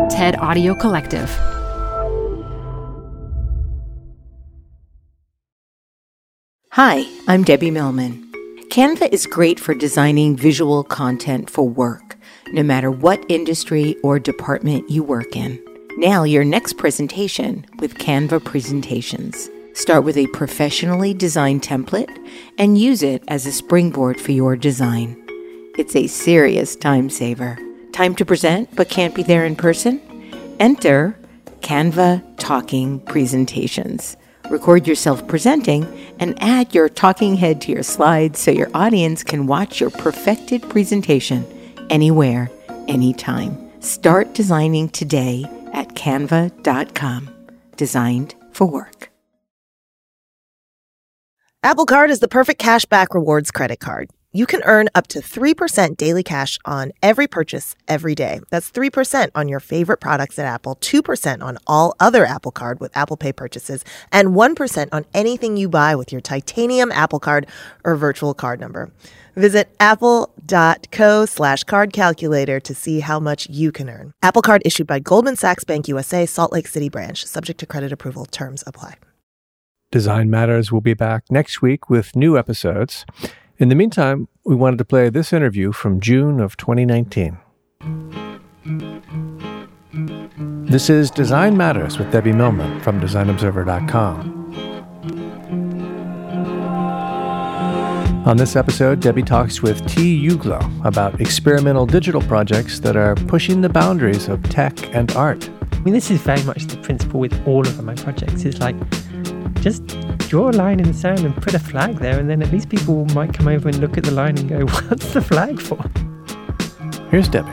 TED Audio Collective. Hi, I'm Debbie Millman. Canva is great for designing visual content for work, no matter what industry or department you work in. Nail your next presentation with Canva Presentations. Start with a professionally designed template and use it as a springboard for your design. It's a serious time saver. Time to present but can't be there in person? Enter Canva Talking Presentations. Record yourself presenting and add your talking head to your slides so your audience can watch your perfected presentation anywhere, anytime. Start designing today at canva.com. Designed for work. Apple Card is the perfect cashback rewards credit card. You can earn up to 3% daily cash on every purchase every day. That's 3% on your favorite products at Apple, 2% on all other Apple Card with Apple Pay purchases, and 1% on anything you buy with your titanium Apple Card or virtual card number. Visit apple.co/card calculator to see how much you can earn. Apple Card issued by Goldman Sachs Bank USA, Salt Lake City branch. Subject to credit approval. Terms apply. Design Matters will be back next week with new episodes. In the meantime, we wanted to play this interview from June of 2019. This is Design Matters with Debbie Millman from DesignObserver.com. On this episode, Debbie talks with T. Uglow about experimental digital projects that are pushing the boundaries of tech and art. I mean, this is very much the principle with all of my projects. It's like, just draw a line in the sand and put a flag there, and then at least people might come over and look at the line and go, what's the flag for? Here's Debbie.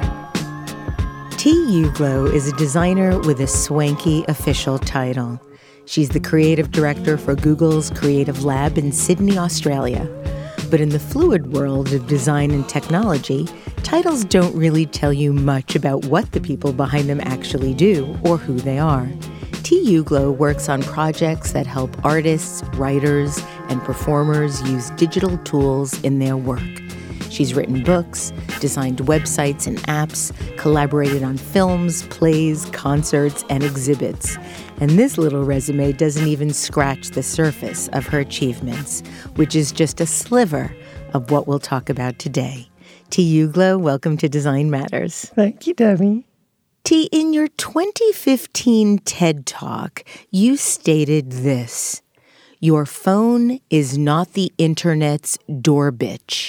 T. Uglow is a designer with a swanky official title. She's the creative director for Google's Creative Lab in Sydney, Australia. But in the fluid world of design and technology, titles don't really tell you much about what the people behind them actually do or who they are. T. Uglow works on projects that help artists, writers, and performers use digital tools in their work. She's written books, designed websites and apps, collaborated on films, plays, concerts, and exhibits. And this little resume doesn't even scratch the surface of her achievements, which is just a sliver of what we'll talk about today. T. Uglow, welcome to Design Matters. Thank you, Debbie. T, in your 2015 TED Talk, you stated this: your phone is not the internet's door bitch.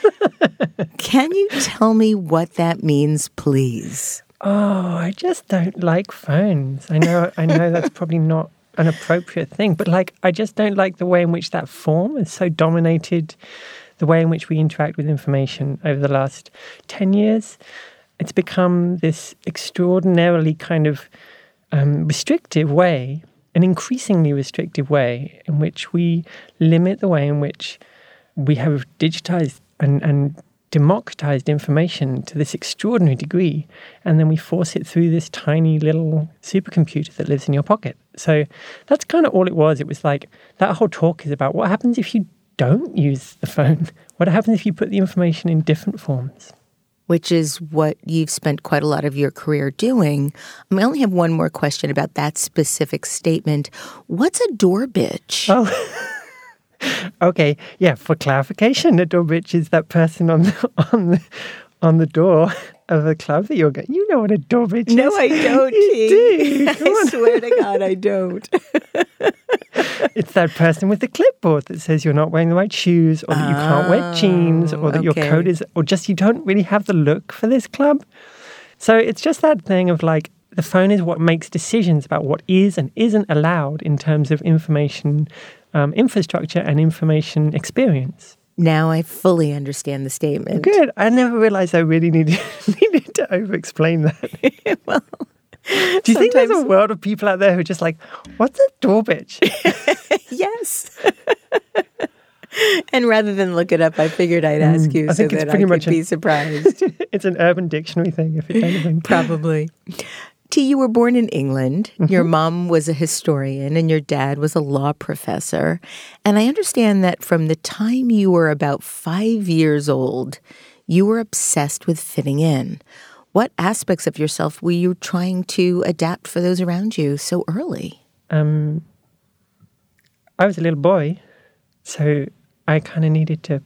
Can you tell me what that means, please? Oh, I just don't like phones. I know that's probably not an appropriate thing, but I just don't like the way in which that form has so dominated the way in which we interact with information over the last 10 years. It's become this extraordinarily kind of restrictive way, an increasingly restrictive way in which we limit the way in which we have digitized and democratized information to this extraordinary degree, and then we force it through this tiny little supercomputer that lives in your pocket. So that's kind of all it was. It was like that whole talk is about what happens if you don't use the phone? What happens if you put the information in different forms? Which is what you've spent quite a lot of your career doing. I only have one more question about that specific statement. What's a door bitch? Oh, okay. Yeah, for clarification, a door bitch is that person on the door of a club that you're going. You know what a door bitch is. No, I don't. You do. I swear to God, I don't. It's that person with the clipboard that says you're not wearing the right shoes, or that you can't wear jeans, or that your coat is, or just you don't really have the look for this club. So it's just that thing of the phone is what makes decisions about what is and isn't allowed in terms of information infrastructure and information experience. Now I fully understand the statement. Good. I never realized I really needed to over-explain that. Well, do you think there's a world of people out there who are just like, what's a door bitch? Yes. And rather than look it up, I figured I'd ask you so that I could be surprised. It's an Urban Dictionary thing, if it's anything. Probably. T, you were born in England. Mm-hmm. Your mom was a historian and your dad was a law professor. And I understand that from the time you were about 5 years old, you were obsessed with fitting in. What aspects of yourself were you trying to adapt for those around you so early? I was a little boy, so I kind of needed to,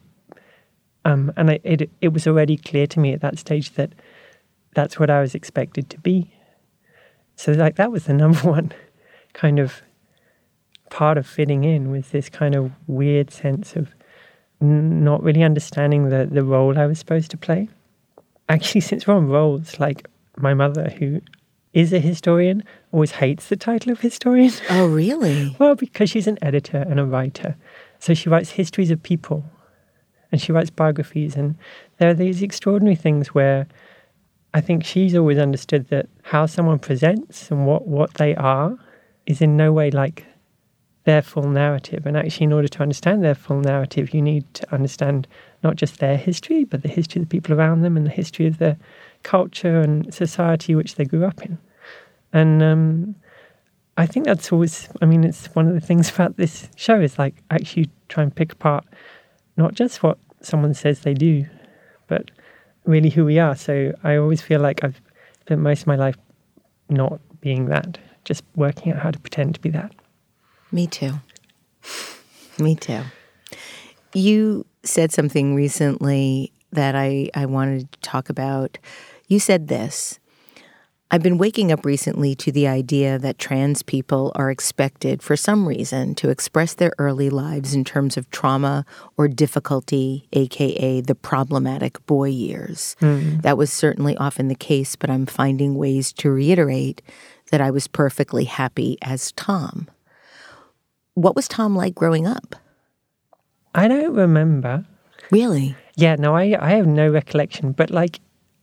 it was already clear to me at that stage that that's what I was expected to be. So like that was the number one kind of part of fitting in, was this kind of weird sense of not really understanding the role I was supposed to play. Actually, since we're on roles, like my mother, who is a historian, always hates the title of historian. Oh, really? Well, because she's an editor and a writer. So she writes histories of people and she writes biographies. And there are these extraordinary things where I think she's always understood that how someone presents and what they are is in no way like their full narrative. And actually, in order to understand their full narrative, you need to understand not just their history, but the history of the people around them and the history of the culture and society which they grew up in. And I think that's always, it's one of the things about this show is like actually try and pick apart not just what someone says they do, but really who we are. So I always feel like I've spent most of my life not being that, just working out how to pretend to be that. Me too. Me too. You said something recently that I wanted to talk about. You said this: I've been waking up recently to the idea that trans people are expected, for some reason, to express their early lives in terms of trauma or difficulty, aka the problematic boy years. That was certainly often the case, but I'm finding ways to reiterate that I was perfectly happy as Tom. What was Tom like growing up? I don't remember. Really? Yeah, no, I have no recollection. But like,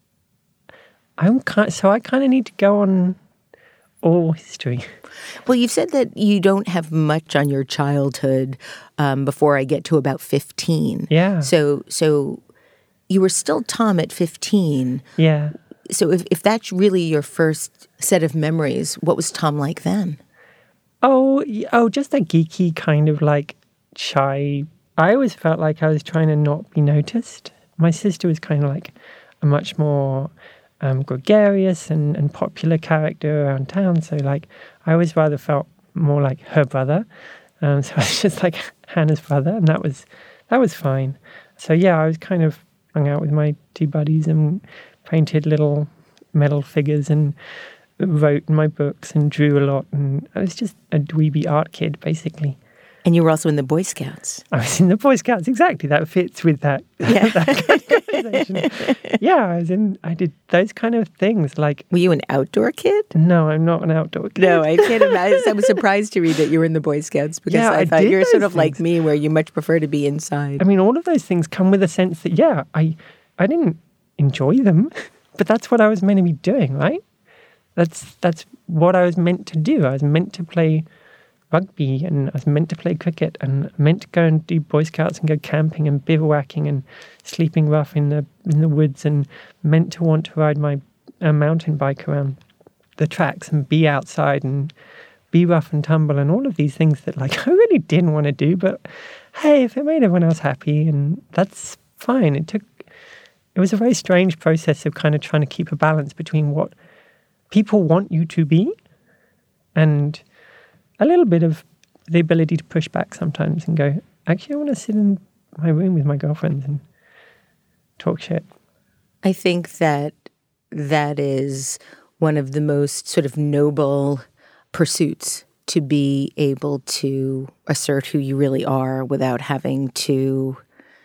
I kind of need to go on all history. Well, you've said that you don't have much on your childhood before I get to about 15. Yeah. So you were still Tom at 15. Yeah. So if that's really your first set of memories, what was Tom like then? Oh, just a geeky kind of like shy. I always felt like I was trying to not be noticed. My sister was kind of like a much more gregarious and popular character around town. So like I always rather felt more like her brother. So I was just like Hannah's brother, and that was fine. So yeah, I was kind of hung out with my two buddies and painted little metal figures and wrote in my books and drew a lot, and I was just a dweeby art kid, basically. And you were also in the Boy Scouts. I was in the Boy Scouts, exactly. That fits with that. Yeah. that conversation. Yeah, I did those kind of things. Like, were you an outdoor kid? No, I'm not an outdoor kid. No, I can't imagine. I was surprised to read that you were in the Boy Scouts because I thought you're sort of like me, where you much prefer to be inside. I mean, all of those things come with a sense that, yeah, I didn't enjoy them, but that's what I was meant to be doing, right? That's what I was meant to do. I was meant to play rugby, and I was meant to play cricket, and meant to go and do Boy Scouts and go camping and bivouacking and sleeping rough in the woods, and meant to want to ride my mountain bike around the tracks and be outside and be rough and tumble and all of these things that like I really didn't want to do. But hey, if it made everyone else happy, and that's fine. It was a very strange process of kind of trying to keep a balance between what people want you to be and a little bit of the ability to push back sometimes and go, actually, I want to sit in my room with my girlfriends and talk shit. I think that is one of the most sort of noble pursuits, to be able to assert who you really are without having to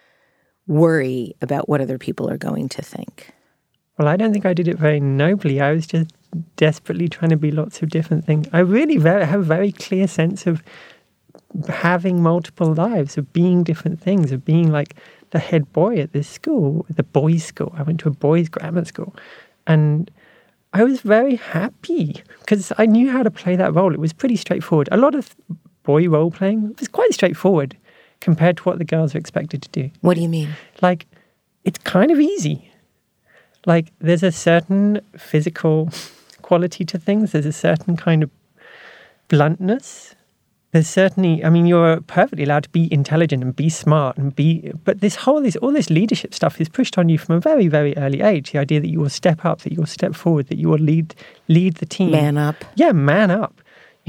worry about what other people are going to think. Well, I don't think I did it very nobly. I was just desperately trying to be lots of different things. I really have a very clear sense of having multiple lives, of being different things, of being like the head boy at this school, the boys' school. I went to a boys' grammar school. And I was very happy because I knew how to play that role. It was pretty straightforward. A lot of boy role playing was quite straightforward compared to what the girls are expected to do. What do you mean? Like, it's kind of easy. Like, there's a certain physical quality to things. There's a certain kind of bluntness. there's certainly, I mean, you're perfectly allowed to be intelligent and be smart but all this leadership stuff is pushed on you from a very, very early age. The idea that you will step up, that you will step forward, that you will lead the team. Man up. Yeah, man up,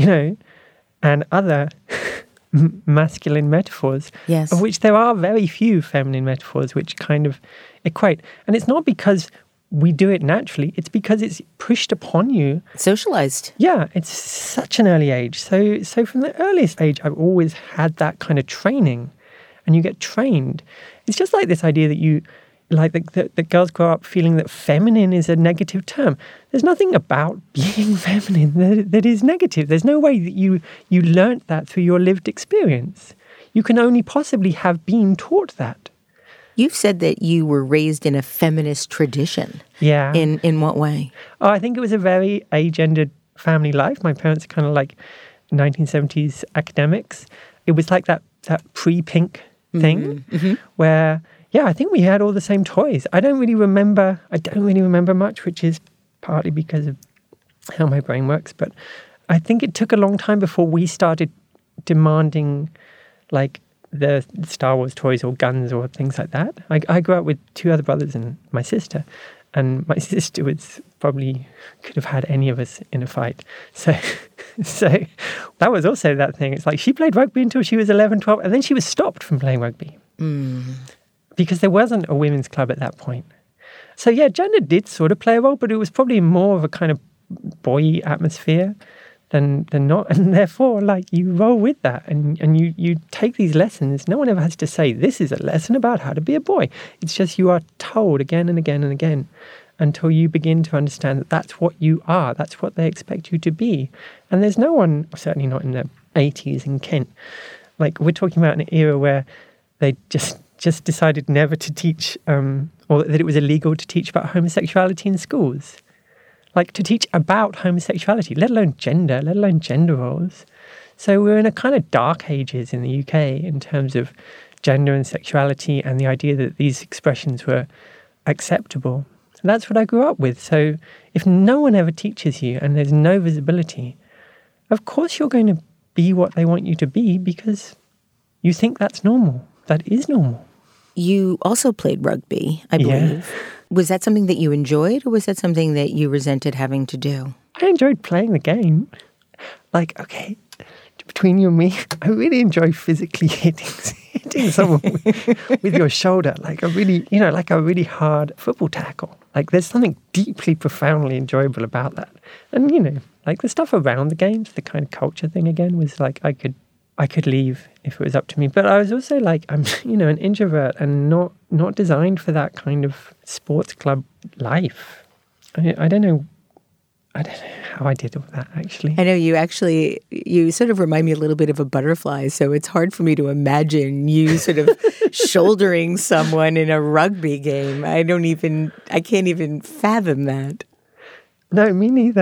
and other masculine metaphors, yes, of which there are very few feminine metaphors which kind of equate. And it's not because we do it naturally, it's because it's pushed upon you. Socialized. Yeah, it's such an early age. So from the earliest age, I've always had that kind of training, and you get trained. It's just like this idea that you, like that girls grow up feeling that feminine is a negative term. There's nothing about being feminine that is negative. There's no way that you learnt that through your lived experience. You can only possibly have been taught that. You've said that you were raised in a feminist tradition. Yeah. In what way? Oh, I think it was a very agendered family life. My parents are kind of like 1970s academics. It was like that pre-Pink thing where, yeah, I think we had all the same toys. I don't really remember much, which is partly because of how my brain works. But I think it took a long time before we started demanding, like, the Star Wars toys or guns or things like that. I grew up with two other brothers and my sister. And my sister could have had any of us in a fight. So that was also that thing. It's like she played rugby until she was 11, 12, and then she was stopped from playing rugby. Because there wasn't a women's club at that point. So yeah, gender did sort of play a role, but it was probably more of a kind of boy atmosphere than not. And therefore, like, you roll with that and you take these lessons. No one ever has to say, this is a lesson about how to be a boy. It's just you are told again and again and again until you begin to understand that that's what you are. That's what they expect you to be. And there's no one, certainly not in the 80s in Kent, like, we're talking about an era where they just decided never to teach, or that it was illegal to teach about homosexuality in schools. Like, to teach about homosexuality, let alone gender roles. So we're in a kind of dark ages in the UK in terms of gender and sexuality and the idea that these expressions were acceptable. And that's what I grew up with. So if no one ever teaches you and there's no visibility, of course you're going to be what they want you to be because you think that's normal. That is normal. You also played rugby, I believe. Yeah. Was that something that you enjoyed, or was that something that you resented having to do? I enjoyed playing the game. Like, okay, between you and me, I really enjoy physically hitting someone with your shoulder, like a really hard football tackle. Like, there's something deeply, profoundly enjoyable about that. And, like, the stuff around the games, the kind of culture thing again, was like I could leave if it was up to me. But I was also like, I'm, an introvert and not designed for that kind of sports club life. I don't know how I did all that, actually. I know you sort of remind me a little bit of a butterfly, so it's hard for me to imagine you sort of shouldering someone in a rugby game. I can't even fathom that. No, me neither.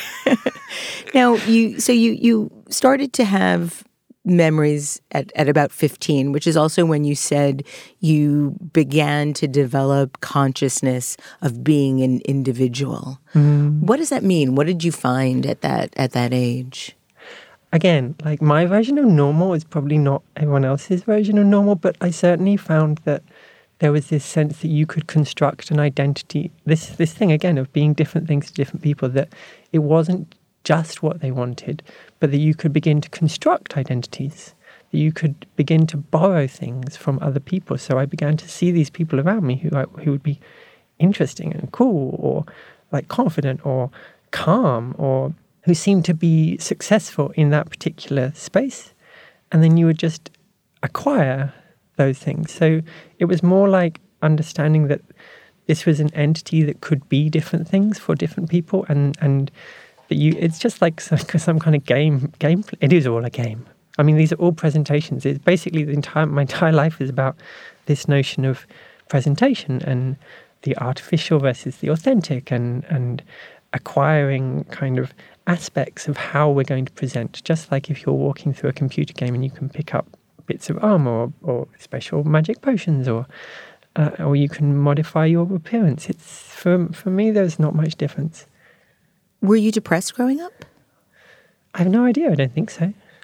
Now, you started to have memories at about 15, which is also when you said you began to develop consciousness of being an individual. What does that mean? What did you find at that age? Again, like, my version of normal is probably not everyone else's version of normal, but I certainly found that there was this sense that you could construct an identity, this thing again of being different things to different people, that it wasn't just what they wanted, but that you could begin to construct identities, that you could begin to borrow things from other people. So I began to see these people around me who would be interesting and cool, or like confident or calm, or who seemed to be successful in that particular space. And then you would just acquire those things. So it was more like understanding that this was an entity that could be different things for different people, and it's just like some kind of game. It is all a game. I mean, these are all presentations. It's basically my entire life is about this notion of presentation and the artificial versus the authentic, and acquiring kind of aspects of how we're going to present. Just like if you're walking through a computer game and you can pick up bits of armor or special magic potions, or you can modify your appearance. It's for me, there's not much difference. Were you depressed growing up? I have no idea. I don't think so.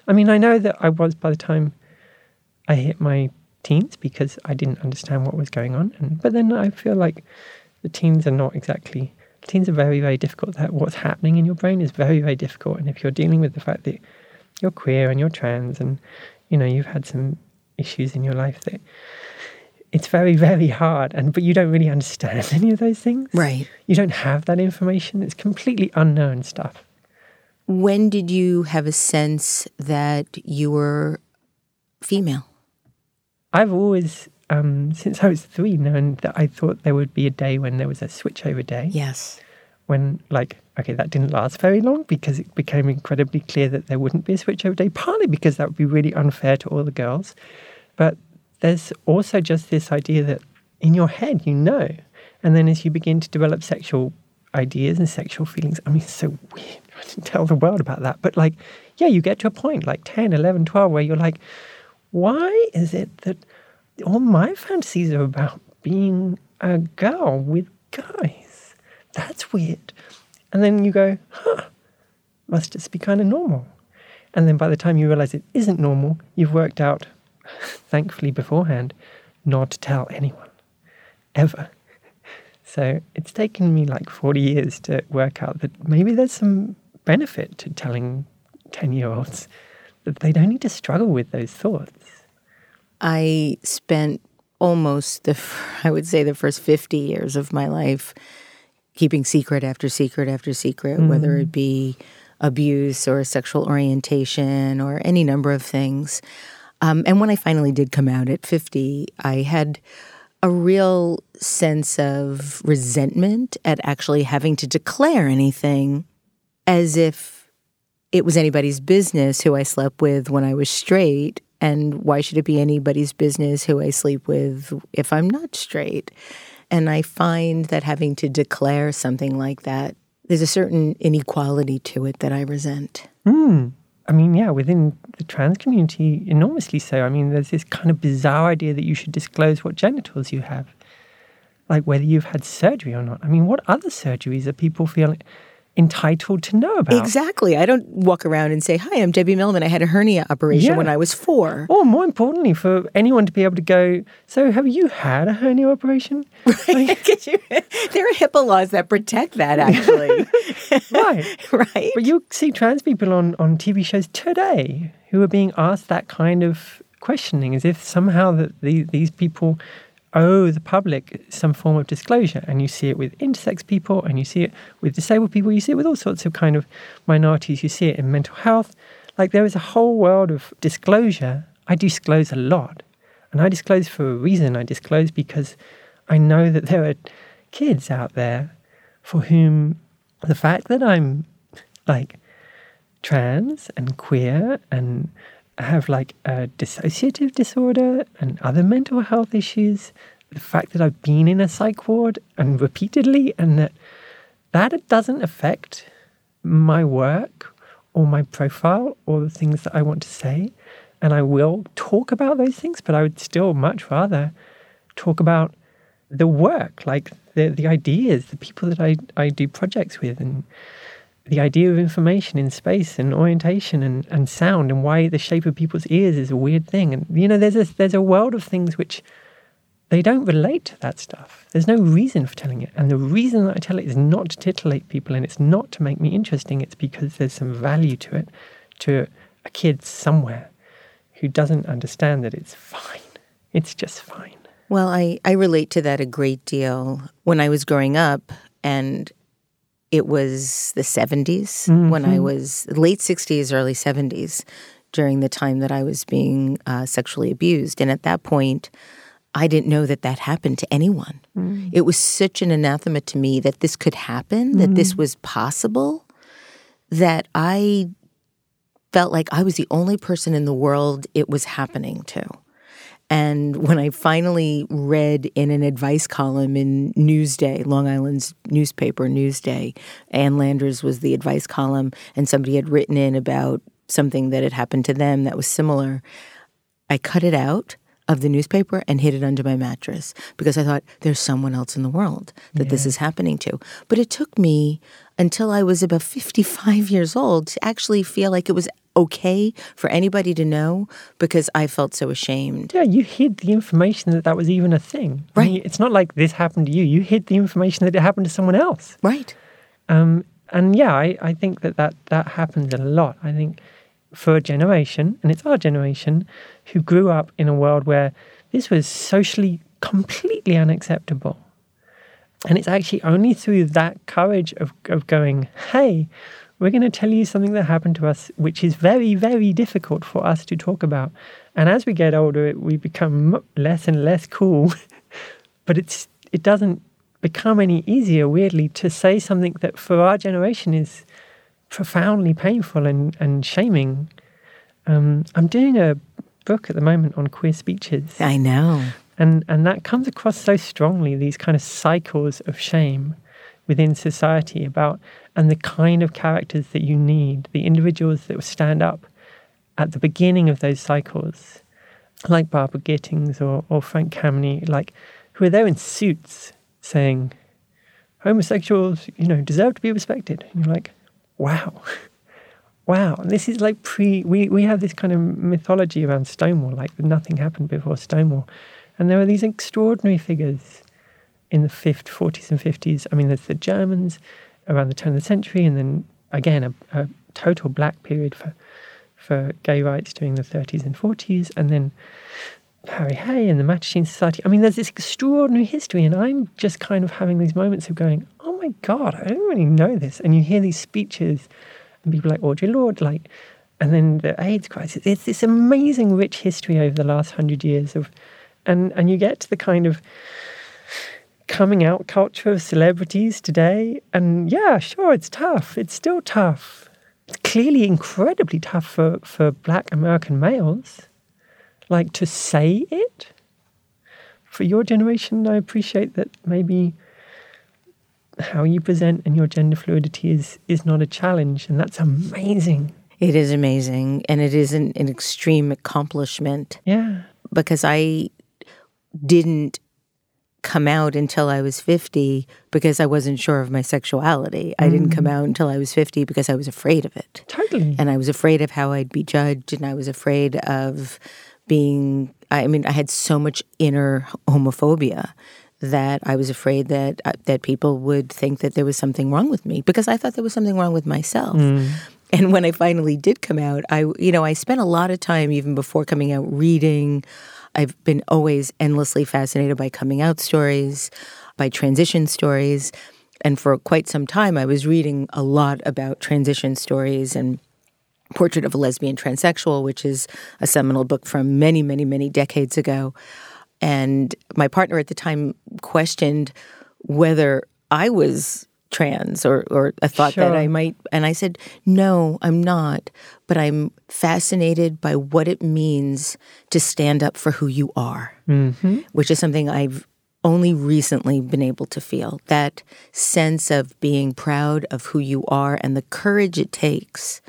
I mean, I know that I was by the time I hit my teens because I didn't understand what was going on. But then I feel like the teens are not exactly... Teens are very, very difficult. What's happening in your brain is very, very difficult. And if you're dealing with the fact that you're queer and you're trans and, you've had some issues in your life, that it's very, very hard. But you don't really understand any of those things. Right. You don't have that information. It's completely unknown stuff. When did you have a sense that you were female? I've always, since I was 3, known that I thought there would be a day when there was a switchover day. Yes. When, that didn't last very long because it became incredibly clear that there wouldn't be a switchover day, partly because that would be really unfair to all the girls. But there's also just this idea that in your head, and then as you begin to develop sexual ideas and sexual feelings, I mean, it's so weird. I didn't tell the world about that. But you get to a point 10, 11, 12 where you're like, why is it that all my fantasies are about being a girl with guys? That's weird. And then you go, must just be kind of normal. And then by the time you realize it isn't normal, you've worked out, thankfully beforehand, not to tell anyone, ever. So it's taken me 40 years to work out that maybe there's some benefit to telling 10-year-olds that they don't need to struggle with those thoughts. I spent almost the first 50 years of my life keeping secret after secret after secret, whether it be abuse or sexual orientation or any number of things. And when I finally did come out at 50, I had a real sense of resentment at actually having to declare anything, as if it was anybody's business who I slept with when I was straight. And why should it be anybody's business who I sleep with if I'm not straight? And I find that having to declare something like that, there's a certain inequality to it that I resent. I mean, yeah, within the trans community, enormously so. I mean, there's this kind of bizarre idea that you should disclose what genitals you have, whether you've had surgery or not. I mean, what other surgeries are people feeling entitled to know about? Exactly. I don't walk around and say, hi, I'm Debbie Millman. I had a hernia operation when I was 4. Or more importantly, for anyone to be able to go, so have you had a hernia operation? Right. There are HIPAA laws that protect that, actually. Right. Right. But you see trans people on TV shows today who are being asked that kind of questioning, as if somehow that these people owe the public some form of disclosure. And you see it with intersex people, and you see it with disabled people, you see it with all sorts of kind of minorities, you see it in mental health. There is a whole world of disclosure. I disclose a lot. And I disclose for a reason. I disclose because I know that there are kids out there for whom the fact that I'm trans and queer and have a dissociative disorder and other mental health issues, the fact that I've been in a psych ward and repeatedly, and that doesn't affect my work or my profile or the things that I want to say. And I will talk about those things, but I would still much rather talk about the work, the ideas, the people that I do projects with, and the idea of information in space and orientation and sound, and why the shape of people's ears is a weird thing. And, there's a world of things which they don't relate to that stuff. There's no reason for telling it. And the reason that I tell it is not to titillate people, and it's not to make me interesting. It's because there's some value to it, to a kid somewhere who doesn't understand that it's fine. It's just fine. Well, I relate to that a great deal. When I was growing up, and it was the 70s, when I was late 60s, early 70s, during the time that I was being sexually abused. And at that point, I didn't know that happened to anyone. It was such an anathema to me that this could happen, that this was possible, that I felt like I was the only person in the world it was happening to. And when I finally read in an advice column in Newsday, Long Island's newspaper, Newsday, Ann Landers was the advice column, and somebody had written in about something that had happened to them that was similar, I cut it out of the newspaper and hid it under my mattress because I thought there's someone else in the world that this is happening to. But it took me until I was about 55 years old to actually feel like it was okay for anybody to know because I felt so ashamed. Yeah, you hid the information that was even a thing. Right. I mean, it's not like this happened to you. You hid the information that it happened to someone else. Right. And yeah, I think that happens a lot. I think for a generation, and it's our generation, who grew up in a world where this was socially completely unacceptable. And it's actually only through that courage of going, hey, we're going to tell you something that happened to us, which is very, very difficult for us to talk about. And as we get older, we become less and less cool. But it doesn't become any easier, weirdly, to say something that for our generation is profoundly painful and shaming. I'm doing a book at the moment on queer speeches. I know. And that comes across so strongly, these kind of cycles of shame within society and the kind of characters that you need, the individuals that will stand up at the beginning of those cycles, like Barbara Gittings or Frank Kameny, who are there in suits saying, homosexuals, deserve to be respected. And you're like, wow. Wow. And this is like we have this kind of mythology around Stonewall, like nothing happened before Stonewall. And there are these extraordinary figures in the 40s and 50s. I mean, there's the Germans around the turn of the century, and then, again, a total black period for gay rights during the 30s and 40s, and then Harry Hay and the Mattachine Society. I mean, there's this extraordinary history, and I'm just kind of having these moments of going, oh my God, I don't really know this. And you hear these speeches, and people like Audre Lorde, and then the AIDS crisis. It's this amazing, rich history over the last 100 years of... And you get to the kind of coming out culture of celebrities today. And yeah, sure, it's tough. It's still tough. It's clearly incredibly tough for Black American males. To say it. For your generation, I appreciate that maybe how you present and your gender fluidity is not a challenge. And that's amazing. It is amazing. And it is an extreme accomplishment. Yeah. Because I didn't come out until I was 50 because I wasn't sure of my sexuality. I didn't come out until I was 50 because I was afraid of it. Totally. And I was afraid of how I'd be judged, and I was afraid of being... I had so much inner homophobia that I was afraid that people would think that there was something wrong with me because I thought there was something wrong with myself. And when I finally did come out, I spent a lot of time even before coming out reading. I've been always endlessly fascinated by coming out stories, by transition stories. And for quite some time, I was reading a lot about transition stories and Portrait of a Lesbian Transsexual, which is a seminal book from many, many, many decades ago. And my partner at the time questioned whether I was trans or I thought that I might. And I said, no, I'm not. But I'm fascinated by what it means to stand up for who you are, which is something I've only recently been able to feel. That sense of being proud of who you are and the courage it takes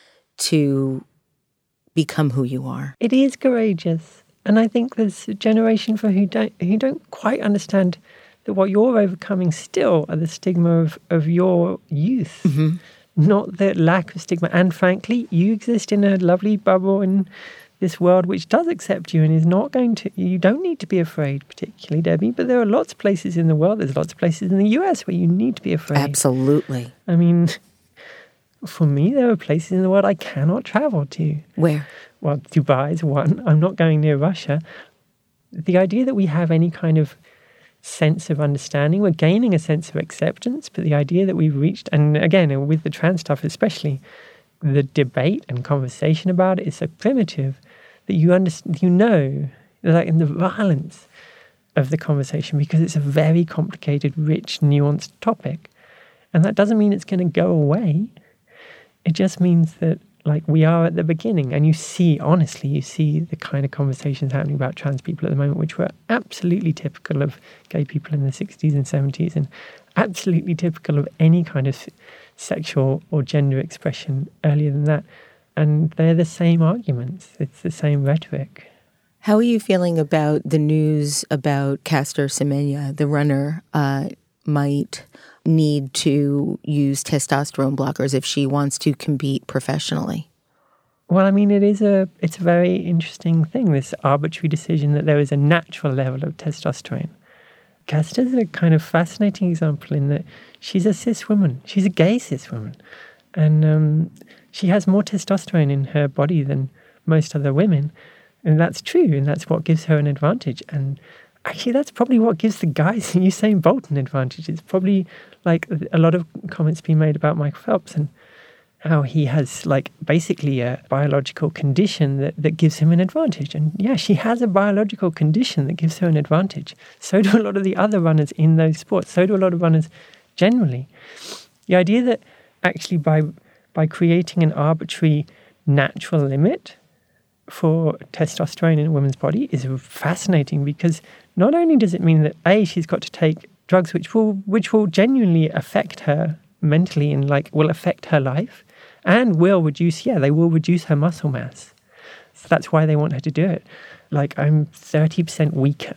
to become who you are. It is courageous. And I think there's a generation who don't quite understand that what you're overcoming still are the stigma of your youth, not the lack of stigma. And frankly, you exist in a lovely bubble in this world which does accept you and is not going to... You don't need to be afraid, particularly, Debbie, but there are lots of places in the world, there's lots of places in the US where you need to be afraid. Absolutely. I mean, for me, there are places in the world I cannot travel to. Where? Well, Dubai is one. I'm not going near Russia. The idea that we have any kind of sense of understanding, we're gaining a sense of acceptance, but the idea that we've reached, and again, with the trans stuff especially, the debate and conversation about it is so primitive that you understand, like in the violence of the conversation, because it's a very complicated, rich, nuanced topic. And that doesn't mean it's going to go away. It just means that we are at the beginning, and you see the kind of conversations happening about trans people at the moment, which were absolutely typical of gay people in the 60s and 70s, and absolutely typical of any kind of sexual or gender expression earlier than that. And they're the same arguments. It's the same rhetoric. How are you feeling about the news about Caster Semenya, the runner, might need to use testosterone blockers if she wants to compete professionally? Well, I mean, it's a very interesting thing, this arbitrary decision that there is a natural level of testosterone. Casta's a kind of fascinating example in that she's a cis woman. She's a gay cis woman. And she has more testosterone in her body than most other women. And that's true. And that's what gives her an advantage. And actually, that's probably what gives the guys in Usain Bolt an advantage. It's probably like a lot of comments being made about Michael Phelps and how he has like basically a biological condition that gives him an advantage. And yeah, she has a biological condition that gives her an advantage. So do a lot of the other runners in those sports. So do a lot of runners generally. The idea that actually by creating an arbitrary natural limit for testosterone in a woman's body is fascinating, because not only does it mean that A, she's got to take drugs which will genuinely affect her mentally and like will affect her life, and will reduce her muscle mass. So that's why they want her to do it. Like, I'm 30% weaker.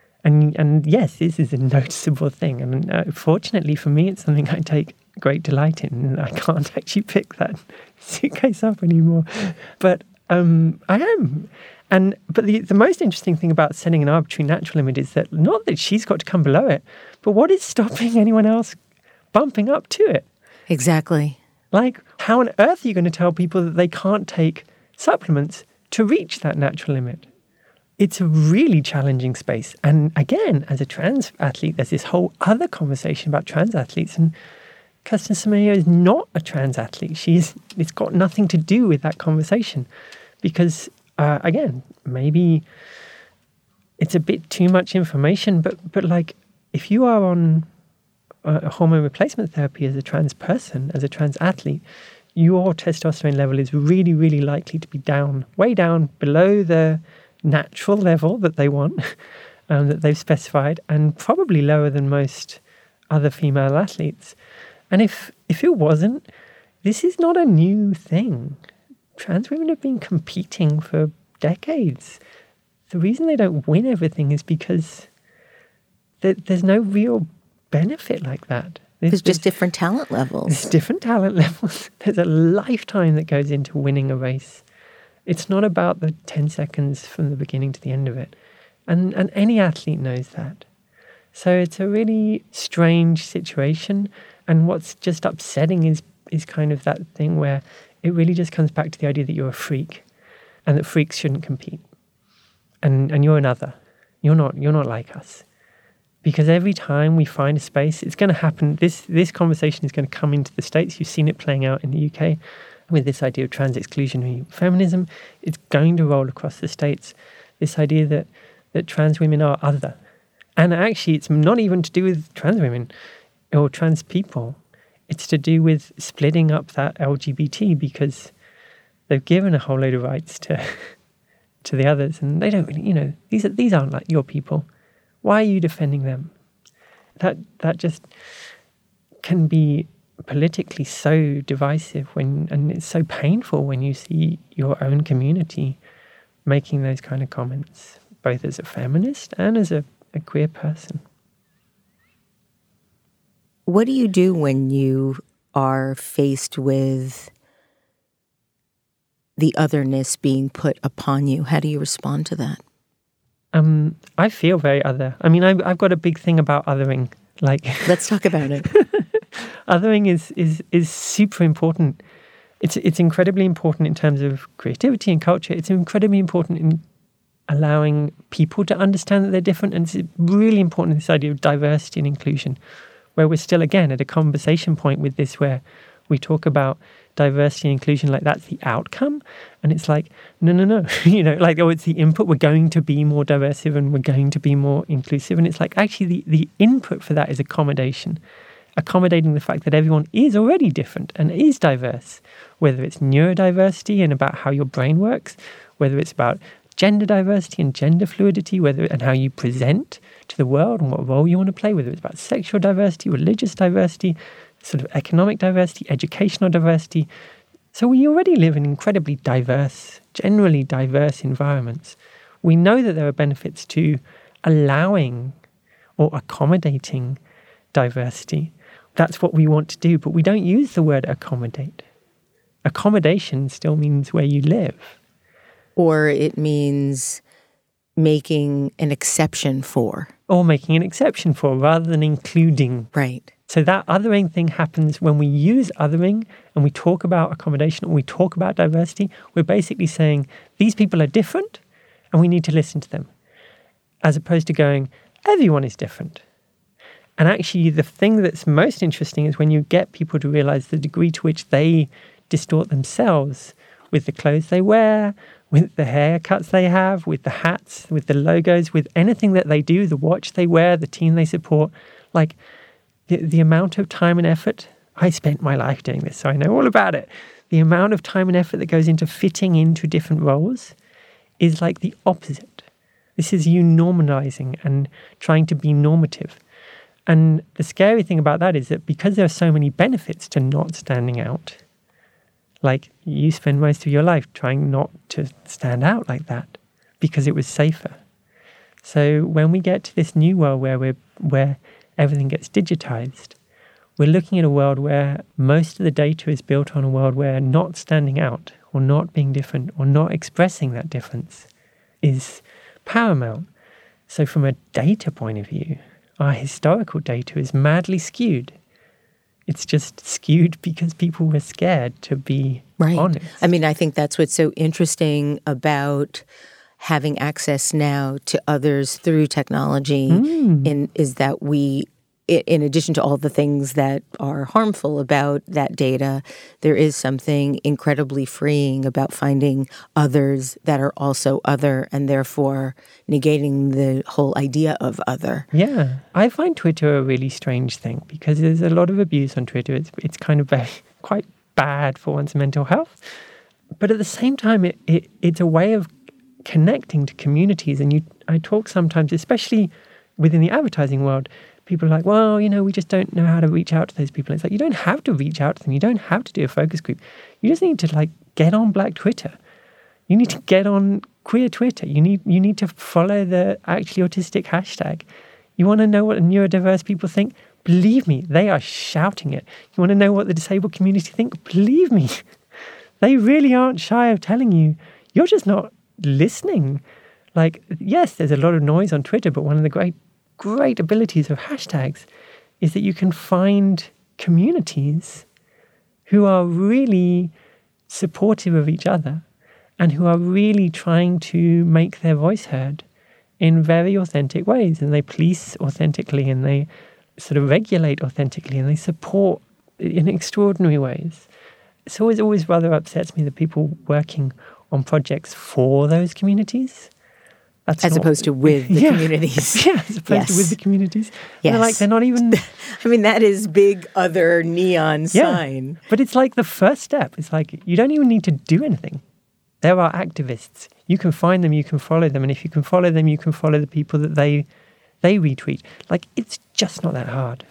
And yes, this is a noticeable thing. And fortunately for me, it's something I take great delight in. And I can't actually pick that suitcase up anymore. But I am. But the most interesting thing about setting an arbitrary natural limit is that not that she's got to come below it, but what is stopping anyone else bumping up to it? Exactly. Like, how on earth are you going to tell people that they can't take supplements to reach that natural limit? It's a really challenging space. And again, as a trans athlete, there's this whole other conversation about trans athletes. And Caster Semenya is not a trans athlete. It's got nothing to do with that conversation. Because, again, maybe it's a bit too much information. But like, if you are on hormone replacement therapy as a trans person, as a trans athlete, your testosterone level is really, really likely to be way down below the natural level that they want, that they've specified, and probably lower than most other female athletes. And if it wasn't, this is not a new thing. Trans women have been competing for decades. The reason they don't win everything is because there's no real benefit like that. There's just different talent levels. There's different talent levels. There's a lifetime that goes into winning a race. It's not about the 10 seconds from the beginning to the end of it. And any athlete knows that. So it's a really strange situation. And what's just upsetting is kind of that thing where it really just comes back to the idea that you're a freak and that freaks shouldn't compete. And you're another. You're not like us. Because every time we find a space, it's going to happen. This conversation is going to come into the States. You've seen it playing out in the UK with this idea of trans exclusionary feminism. It's going to roll across the States. This idea that trans women are other. And actually, it's not even to do with trans women or trans people. It's to do with splitting up that LGBT, because they've given a whole load of rights to the others, and they don't really, these aren't like your people. Why are you defending them? That just can be politically so divisive and it's so painful when you see your own community making those kind of comments, both as a feminist and as a queer person. What do you do when you are faced with the otherness being put upon you? How do you respond to that? I feel very other. I mean, I've got a big thing about othering. Like, let's talk about it. Othering is super important. It's incredibly important in terms of creativity and culture. It's incredibly important in allowing people to understand that they're different, and it's really important, this idea of diversity and inclusion, where we're still again at a conversation point with this, where we talk about diversity and inclusion like that's the outcome, and it's like no, it's the input. We're going to be more diverse and we're going to be more inclusive, and it's like actually the input for that is accommodating the fact that everyone is already different and is diverse, whether it's neurodiversity and about how your brain works, whether it's about gender diversity and gender fluidity, and how you present to the world and what role you want to play, whether it's about sexual diversity, religious diversity, sort of economic diversity, educational diversity. So we already live in incredibly diverse, generally diverse environments. We know that there are benefits to allowing or accommodating diversity. That's what we want to do, but we don't use the word accommodate. accommodation still means where you live. Or it means making an exception for. Or making an exception for rather than including. Right. So that othering thing happens when we use othering and we talk about accommodation or we talk about diversity. We're basically saying these people are different and we need to listen to them, as opposed to going, everyone is different. And actually, the thing that's most interesting is when you get people to realize the degree to which they distort themselves with the clothes they wear, with the haircuts they have, with the hats, with the logos, with anything that they do, the watch they wear, the team they support. Like, the amount of time and effort, I spent my life doing this, so I know all about it. The amount of time and effort that goes into fitting into different roles is like the opposite. This is you normalizing and trying to be normative. And the scary thing about that is that because there are so many benefits to not standing out, like you spend most of your life trying not to stand out like that because it was safer. So when we get to this new world where everything gets digitized, we're looking at a world where most of the data is built on a world where not standing out or not being different or not expressing that difference is paramount. So from a data point of view, our historical data is madly skewed. It's just skewed because people were scared to be honest. I mean, I think that's what's so interesting about having access now to others through technology is that we, in addition to all the things that are harmful about that data, there is something incredibly freeing about finding others that are also other and therefore negating the whole idea of other. Yeah. I find Twitter a really strange thing because there's a lot of abuse on Twitter. It's kind of quite bad for one's mental health. But at the same time, it's a way of connecting to communities. And I talk sometimes, especially within the advertising world, people are like, well, we just don't know how to reach out to those people. It's like, you don't have to reach out to them. You don't have to do a focus group. You just need to get on Black Twitter. You need to get on queer Twitter. You need to follow the actually autistic hashtag. You want to know what neurodiverse people think? Believe me, they are shouting it. You want to know what the disabled community think? Believe me, they really aren't shy of telling you. You're just not listening. Yes, there's a lot of noise on Twitter, but one of the great abilities of hashtags is that you can find communities who are really supportive of each other and who are really trying to make their voice heard in very authentic ways. And they police authentically and they sort of regulate authentically and they support in extraordinary ways. It always rather upsets me that people working on projects for those communities as opposed to with the communities. Yeah, as opposed to with the communities. Yes. They're not even... I mean, that is big other neon sign. But it's like the first step. It's like, you don't even need to do anything. There are activists. You can find them, you can follow them. And if you can follow them, you can follow the people that they retweet. It's just not that hard.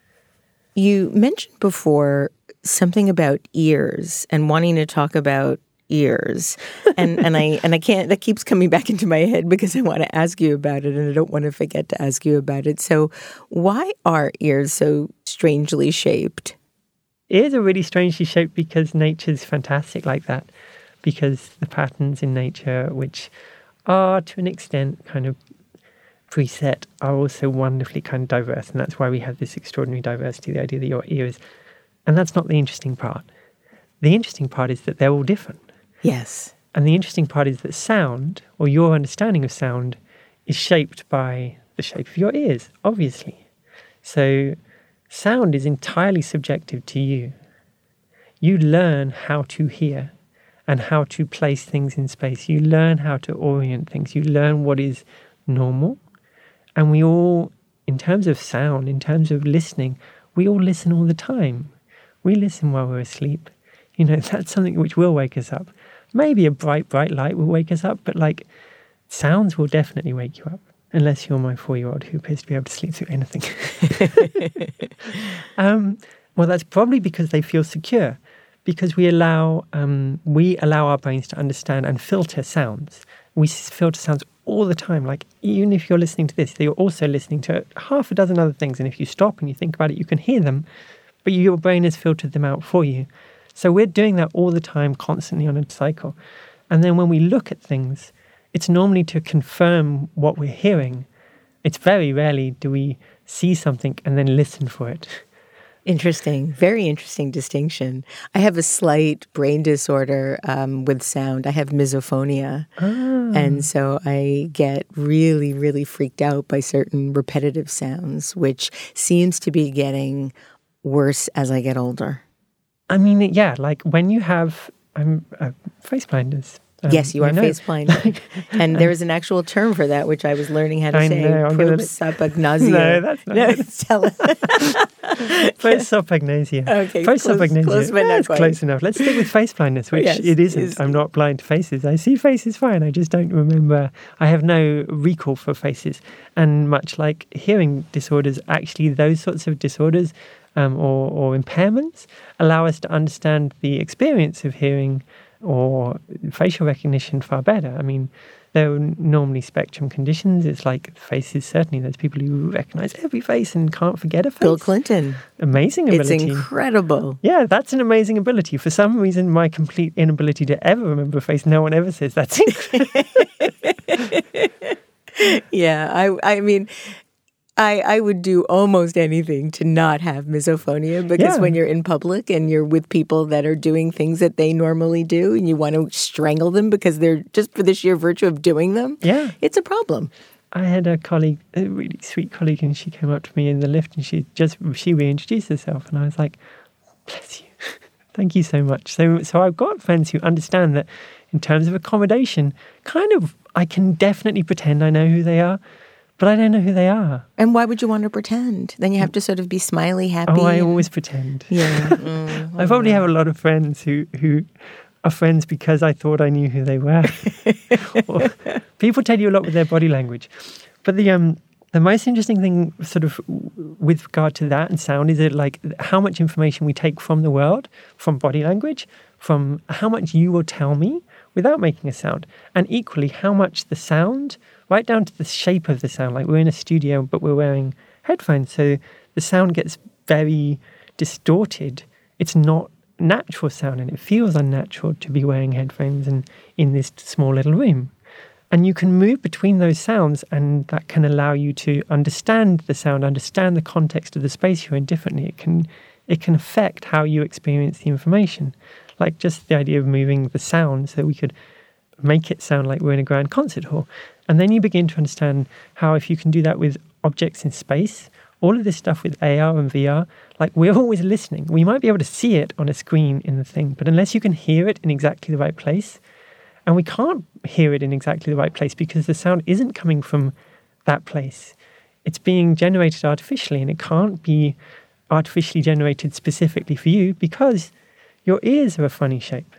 You mentioned before something about ears and wanting to talk about ears. And I can't, that keeps coming back into my head because I want to ask you about it and I don't want to forget to ask you about it. So why are ears so strangely shaped? Ears are really strangely shaped because nature's fantastic like that. Because the patterns in nature, which are to an extent kind of preset, are also wonderfully kind of diverse. And that's why we have this extraordinary diversity, the idea that your ears. And that's not the interesting part. The interesting part is that they're all different. Yes. And the interesting part is that sound, or your understanding of sound, is shaped by the shape of your ears, obviously. So sound is entirely subjective to you. You learn how to hear and how to place things in space. You learn how to orient things. You learn what is normal. And we all, in terms of sound, in terms of listening, we all listen all the time. We listen while we're asleep. That's something which will wake us up. Maybe a bright light will wake us up, but sounds will definitely wake you up. Unless you're my 4-year-old who appears to be able to sleep through anything. Well, that's probably because they feel secure. Because we allow our brains to understand and filter sounds. We filter sounds all the time. Even if you're listening to this, you're also listening to half a dozen other things. And if you stop and you think about it, you can hear them, but your brain has filtered them out for you. So we're doing that all the time, constantly on a cycle. And then when we look at things, it's normally to confirm what we're hearing. It's very rarely do we see something and then listen for it. Interesting. Very interesting distinction. I have a slight brain disorder with sound. I have misophonia. And so I get really, really freaked out by certain repetitive sounds, which seems to be getting worse as I get older. I mean, yeah, like when you have face blindness. Yes, you are face blind. And there is an actual term for that, which I was learning how to say. Prosopagnosia. No, that's not it. Tell it. Prosopagnosia. Okay, prosopagnosia. Close, but not quite. Close enough. Let's stick with face blindness, which it isn't. I'm not blind to faces. I see faces fine. I just don't remember. I have no recall for faces. And much like hearing disorders, actually those sorts of disorders or impairments allow us to understand the experience of hearing or facial recognition far better. I mean, they're normally spectrum conditions. It's like faces, certainly. There's people who recognize every face and can't forget a face. Bill Clinton. Amazing ability. It's incredible. Yeah, that's an amazing ability. For some reason, my complete inability to ever remember a face, no one ever says that's incredible. Yeah, I mean, I would do almost anything to not have misophonia because when you're in public and you're with people that are doing things that they normally do and you want to strangle them because they're just for the sheer virtue of doing them, it's a problem. I had a colleague, a really sweet colleague, and she came up to me in the lift and she reintroduced herself and I was like, bless you. Thank you so much. So I've got friends who understand that in terms of accommodation, kind of, I can definitely pretend I know who they are. But I don't know who they are. And why would you want to pretend? Then you have to sort of be smiley, happy. Oh, I always pretend. Yeah. I probably have a lot of friends who are friends because I thought I knew who they were. People tell you a lot with their body language. But the most interesting thing sort of with regard to that and sound is that like how much information we take from the world, from body language, from how much you will tell me without making a sound. And equally, how much the sound, right down to the shape of the sound. Like we're in a studio, but we're wearing headphones. So the sound gets very distorted. It's not natural sound and it feels unnatural to be wearing headphones and in this small little room. And you can move between those sounds and that can allow you to understand the sound, understand the context of the space you're in differently. It can affect how you experience the information. Like just the idea of moving the sound so we could make it sound like we're in a grand concert hall. And then you begin to understand how if you can do that with objects in space, all of this stuff with AR and VR, like we're always listening. We might be able to see it on a screen in the thing, but unless you can hear it in exactly the right place, and we can't hear it in exactly the right place because the sound isn't coming from that place. It's being generated artificially, and it can't be artificially generated specifically for you because your ears are a funny shape.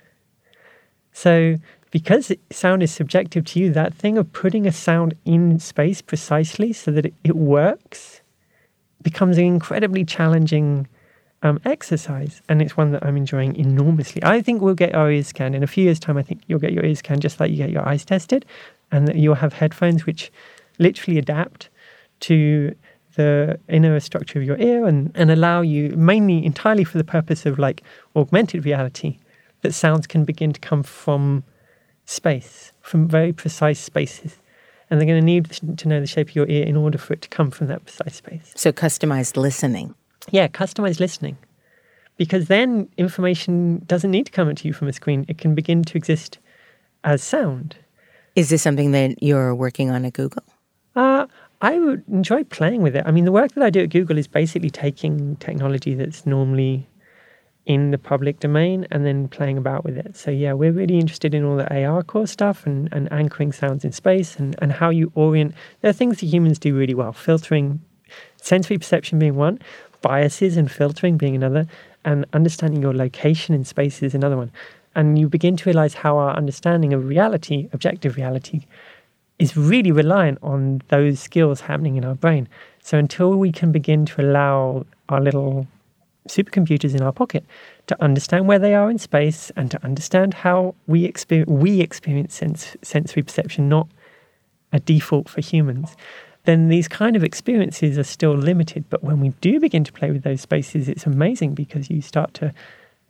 So because sound is subjective to you, that thing of putting a sound in space precisely so that it works becomes an incredibly challenging exercise. And it's one that I'm enjoying enormously. I think we'll get our ears scanned. In a few years' time, I think you'll get your ears scanned just like you get your eyes tested. And that you'll have headphones which literally adapt to the inner structure of your ear and allow you, mainly entirely for the purpose of like augmented reality, that sounds can begin to come from space, from very precise spaces. And they're going to need to know the shape of your ear in order for it to come from that precise space. So customized listening. Yeah, customized listening. Because then information doesn't need to come at you from a screen. It can begin to exist as sound. Is this something that you're working on at Google? I would enjoy playing with it. I mean, the work that I do at Google is basically taking technology that's normally in the public domain and then playing about with it. So yeah, we're really interested in all the AR core stuff and anchoring sounds in space and how you orient. There are things that humans do really well. Filtering, sensory perception being one, biases and filtering being another, and understanding your location in space is another one. And you begin to realize how our understanding of reality, objective reality, is really reliant on those skills happening in our brain. So until we can begin to allow our little supercomputers in our pocket to understand where they are in space and to understand how we experience sensory perception, not a default for humans, then these kind of experiences are still limited. But when we do begin to play with those spaces, it's amazing because you start to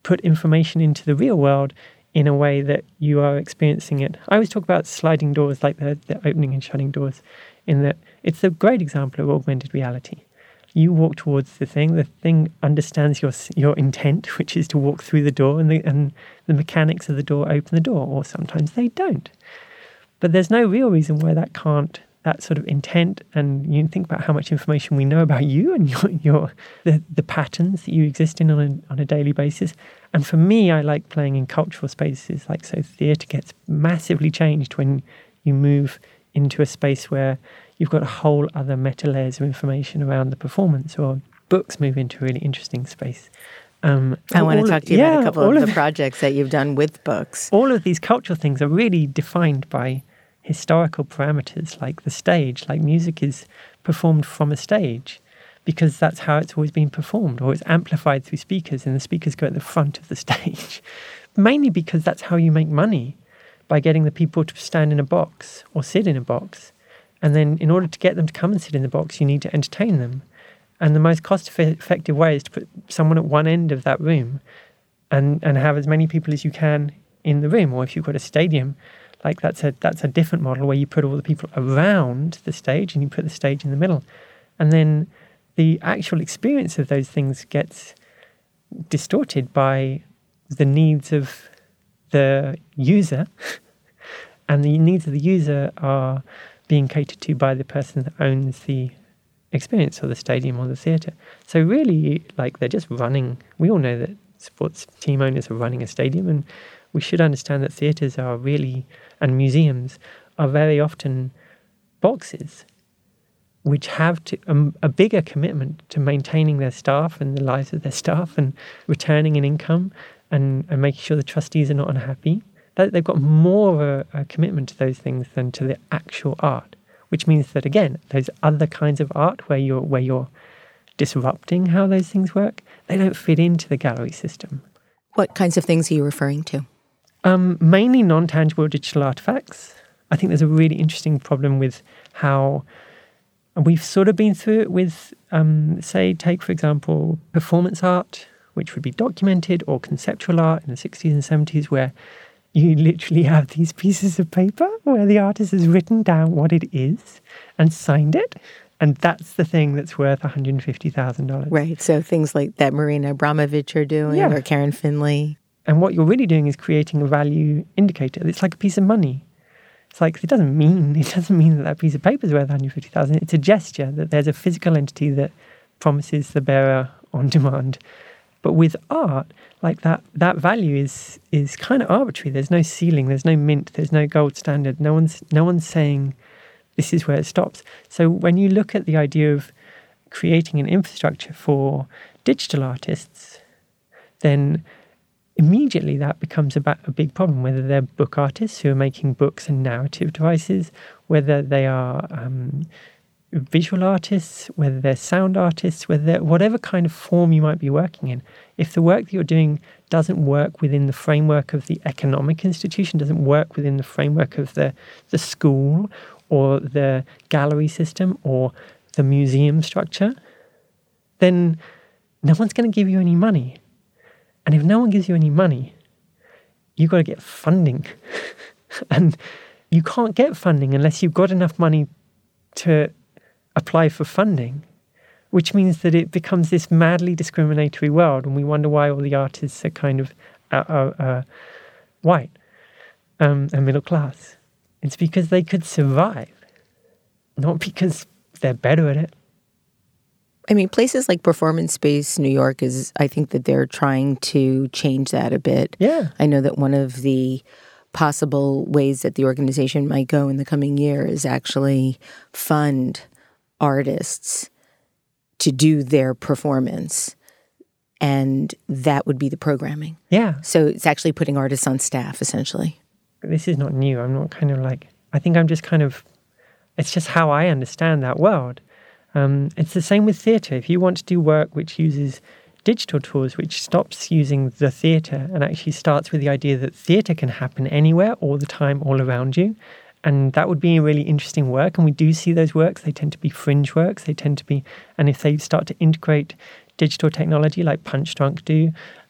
put information into the real world in a way that you are experiencing it. I always talk about sliding doors, like the opening and shutting doors, in that it's a great example of augmented reality. You walk towards the thing understands your intent, which is to walk through the door, and the mechanics of the door open the door, or sometimes they don't. But there's no real reason why that sort of intent, and you think about how much information we know about you and the patterns that you exist in on a daily basis. And for me, I like playing in cultural spaces. Like, so theatre gets massively changed when you move into a space where you've got a whole other meta layers of information around the performance, or books move into a really interesting space. I want to talk to you about a couple of the projects that you've done with books. All of these cultural things are really defined by historical parameters, like the stage. Like, music is performed from a stage because that's how it's always been performed, or it's amplified through speakers, and the speakers go at the front of the stage. Mainly because that's how you make money, by getting the people to stand in a box or sit in a box. And then in order to get them to come and sit in the box, you need to entertain them. And the most cost-effective way is to put someone at one end of that room and have as many people as you can in the room. Or if you've got a stadium, like that's a different model where you put all the people around the stage and you put the stage in the middle. And then the actual experience of those things gets distorted by the needs of the user, and the needs of the user are being catered to by the person that owns the experience, or the stadium, or the theatre. So really, like, they're just running. We all know that sports team owners are running a stadium, and we should understand that theatres are really, and museums are very often boxes which have a bigger commitment to maintaining their staff and the lives of their staff, and returning an income, and making sure the trustees are not unhappy. They've got more of a commitment to those things than to the actual art, which means that, again, those other kinds of art where you're disrupting how those things work, they don't fit into the gallery system. What kinds of things are you referring to? Mainly non-tangible digital artifacts. I think there's a really interesting problem with how we've sort of been through it with, take, for example, performance art, which would be documented, or conceptual art in the 60s and 70s, where you literally have these pieces of paper where the artist has written down what it is and signed it. And that's the thing that's worth $150,000. Right. So things like that Marina Abramovic are doing, or Karen Finley. And what you're really doing is creating a value indicator. It's like a piece of money. It's like, it doesn't mean that piece of paper is worth $150,000. It's a gesture that there's a physical entity that promises the bearer on demand. But with art, like that value is kind of arbitrary. There's no ceiling, there's no mint, there's no gold standard. No one's saying this is where it stops. So when you look at the idea of creating an infrastructure for digital artists, then immediately that becomes a big problem, whether they're book artists who are making books and narrative devices, whether they are visual artists, whether they're sound artists, whatever kind of form you might be working in. If the work that you're doing doesn't work within the framework of the economic institution, doesn't work within the framework of the school or the gallery system or the museum structure, then no one's going to give you any money. And if no one gives you any money, you've got to get funding. And you can't get funding unless you've got enough money to apply for funding, which means that it becomes this madly discriminatory world, and we wonder why all the artists are kind of white and middle class. It's because they could survive, not because they're better at it. I mean, places like Performance Space New York I think that they're trying to change that a bit. Yeah. I know that one of the possible ways that the organization might go in the coming year is actually fund artists to do their performance, and that would be the programming. Yeah. So it's actually putting artists on staff, essentially. This is not new. I'm not kind of like, I think I'm just kind of, it's just how I understand that world. It's the same with theatre. If you want to do work which uses digital tools, which stops using the theatre and actually starts with the idea that theatre can happen anywhere, all the time, all around you, and that would be a really interesting work. And we do see those works. They tend to be fringe works. They tend to be, and if they start to integrate digital technology like Punchdrunk do,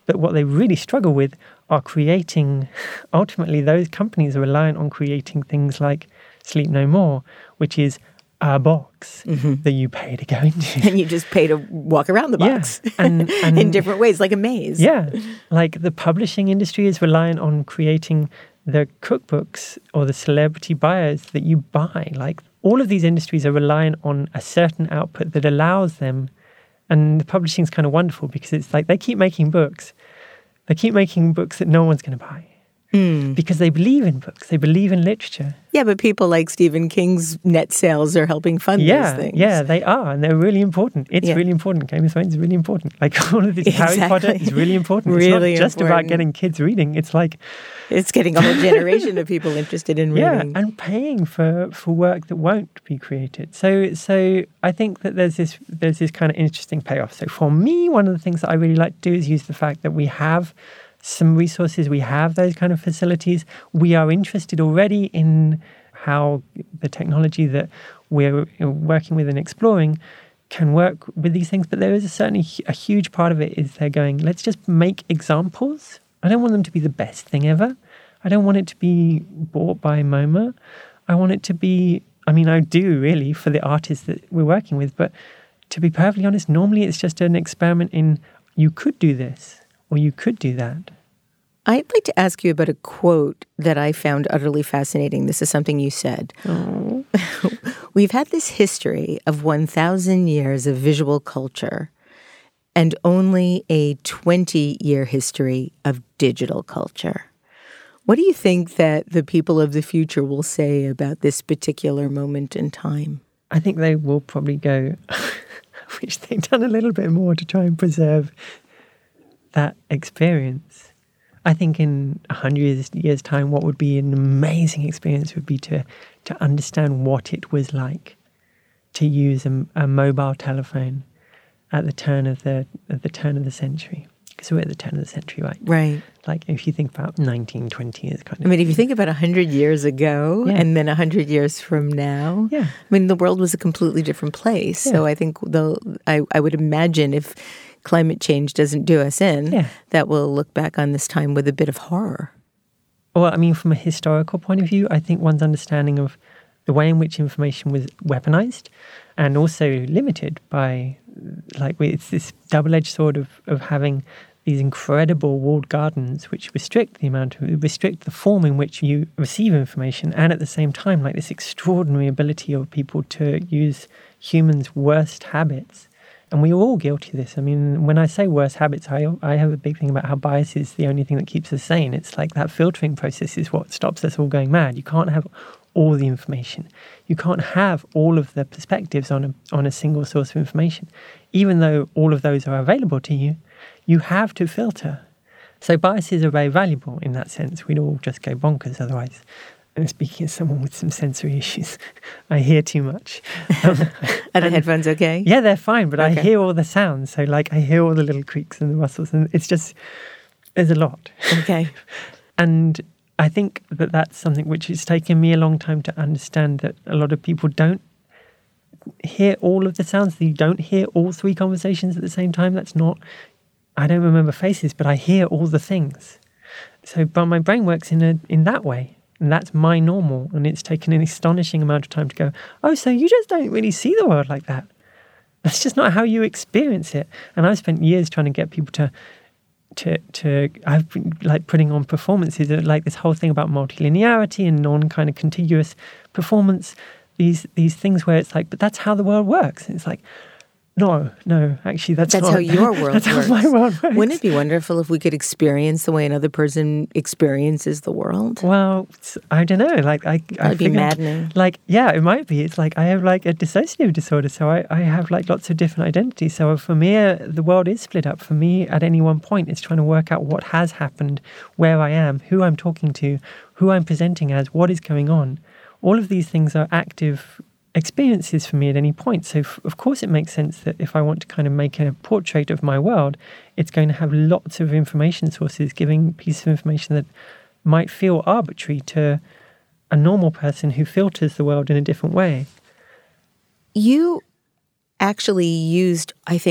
But what they really struggle with are creating, ultimately those companies are reliant on creating things like Sleep No More, which is a box that you pay to go into. And you just pay to walk around the box and in different ways, like a maze. Yeah. Like the publishing industry is reliant on creating the cookbooks or the celebrity bios that you buy. Like all of these industries are reliant on a certain output that allows them. And the publishing is kind of wonderful because it's like they keep making books. They keep making books that no one's going to buy. Because they believe in books. They believe in literature. Yeah, but people like Stephen King's net sales are helping fund these things. Yeah, they are. And they're really important. It's really important. Game of Thrones is really important. Like all of this Harry Potter is really important. Really it's not just about getting kids reading. It's like... It's getting a whole generation of people interested in reading. Yeah, and paying for work that won't be created. So I think that there's this kind of interesting payoff. So for me, one of the things that I really like to do is use the fact that we have some resources, we have those kind of facilities. We are interested already in how the technology that we're working with and exploring can work with these things. But there is certainly a huge part of it is they're going, let's just make examples. I don't want them to be the best thing ever. I don't want it to be bought by MoMA. I want it to be, I mean, I do really for the artists that we're working with, but to be perfectly honest, normally it's just an experiment in you could do this or you could do that. I'd like to ask you about a quote that I found utterly fascinating. This is something you said. Oh. We've had this history of 1,000 years of visual culture and only a 20-year history of digital culture. What do you think that the people of the future will say about this particular moment in time? I think they will probably go, I wish they'd done a little bit more to try and preserve that experience. I think in 100 years' time, what would be an amazing experience would be to understand what it was like to use a mobile telephone at the turn of the century. Because we're at the turn of the century, right? Right. Like if you think about 1920 as kind of... I mean, if you think about 100 years ago and then 100 years from now, I mean, the world was a completely different place. Yeah. So I think I would imagine if climate change doesn't do us in, that we'll look back on this time with a bit of horror. Well, I mean, from a historical point of view, I think one's understanding of the way in which information was weaponized and also limited by, like, it's this double-edged sword of having these incredible walled gardens which restrict the form in which you receive information, and at the same time, like, this extraordinary ability of people to use humans' worst habits. And we're all guilty of this. I mean, when I say worst habits, I have a big thing about how bias is the only thing that keeps us sane. It's like that filtering process is what stops us all going mad. You can't have all the information. You can't have all of the perspectives on a single source of information. Even though all of those are available to you, you have to filter. So biases are very valuable in that sense. We'd all just go bonkers otherwise. And speaking as someone with some sensory issues, I hear too much. Are the headphones okay? Yeah, they're fine, but okay. I hear all the sounds. So, like, I hear all the little creaks and the rustles, and it's just, there's a lot. Okay. And I think that that's something which has taken me a long time to understand, that a lot of people don't hear all of the sounds. You don't hear all three conversations at the same time. That's not, I don't remember faces, but I hear all the things. So, but my brain works in that way. And that's my normal. And it's taken an astonishing amount of time to go, oh, so you just don't really see the world like that. That's just not how you experience it. And I've spent years trying to get people to I've been like putting on performances, like this whole thing about multilinearity and non-kind of contiguous performance, these things where it's like, but that's how the world works. And it's like, no, actually, that's not how your world that's works. How my world works. Wouldn't it be wonderful if we could experience the way another person experiences the world? Well, I don't know. Like, That'd be maddening. Like, yeah, it might be. It's like I have like a dissociative disorder, so I have like lots of different identities. So for me, the world is split up. For me, at any one point, it's trying to work out what has happened, where I am, who I'm talking to, who I'm presenting as, what is going on. All of these things are active experiences for me at any point. So of course it makes sense that if I want to kind of make a portrait of my world, it's going to have lots of information sources giving pieces of information that might feel arbitrary to a normal person who filters the world in a different way. You actually used, I think,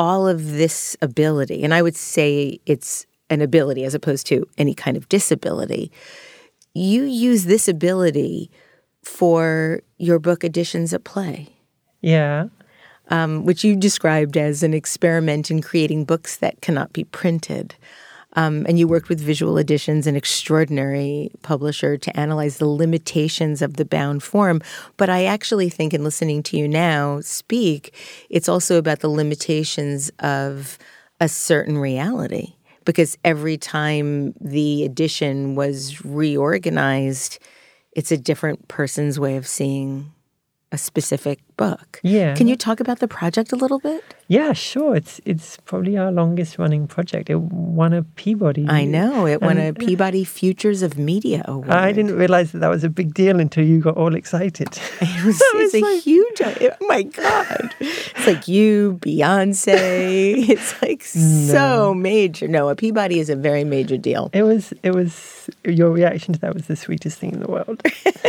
all of this ability, and I would say it's an ability as opposed to any kind of disability, you use this ability for your book Editions at Play. Yeah. Which you described as an experiment in creating books that cannot be printed. And you worked with Visual Editions, an extraordinary publisher, to analyze the limitations of the bound form. But I actually think, in listening to you now speak, it's also about the limitations of a certain reality. Because every time the edition was reorganized, it's a different person's way of seeing a specific book. Yeah. Can you talk about the project a little bit? Yeah, sure. It's probably our longest running project. It won a Peabody. I know. It won a Peabody Futures of Media Award. I didn't realize that was a big deal until you got all excited. It's a huge, oh my God. It's like you, Beyonce. It's like so major. No, a Peabody is a very major deal. It was, your reaction to that was the sweetest thing in the world.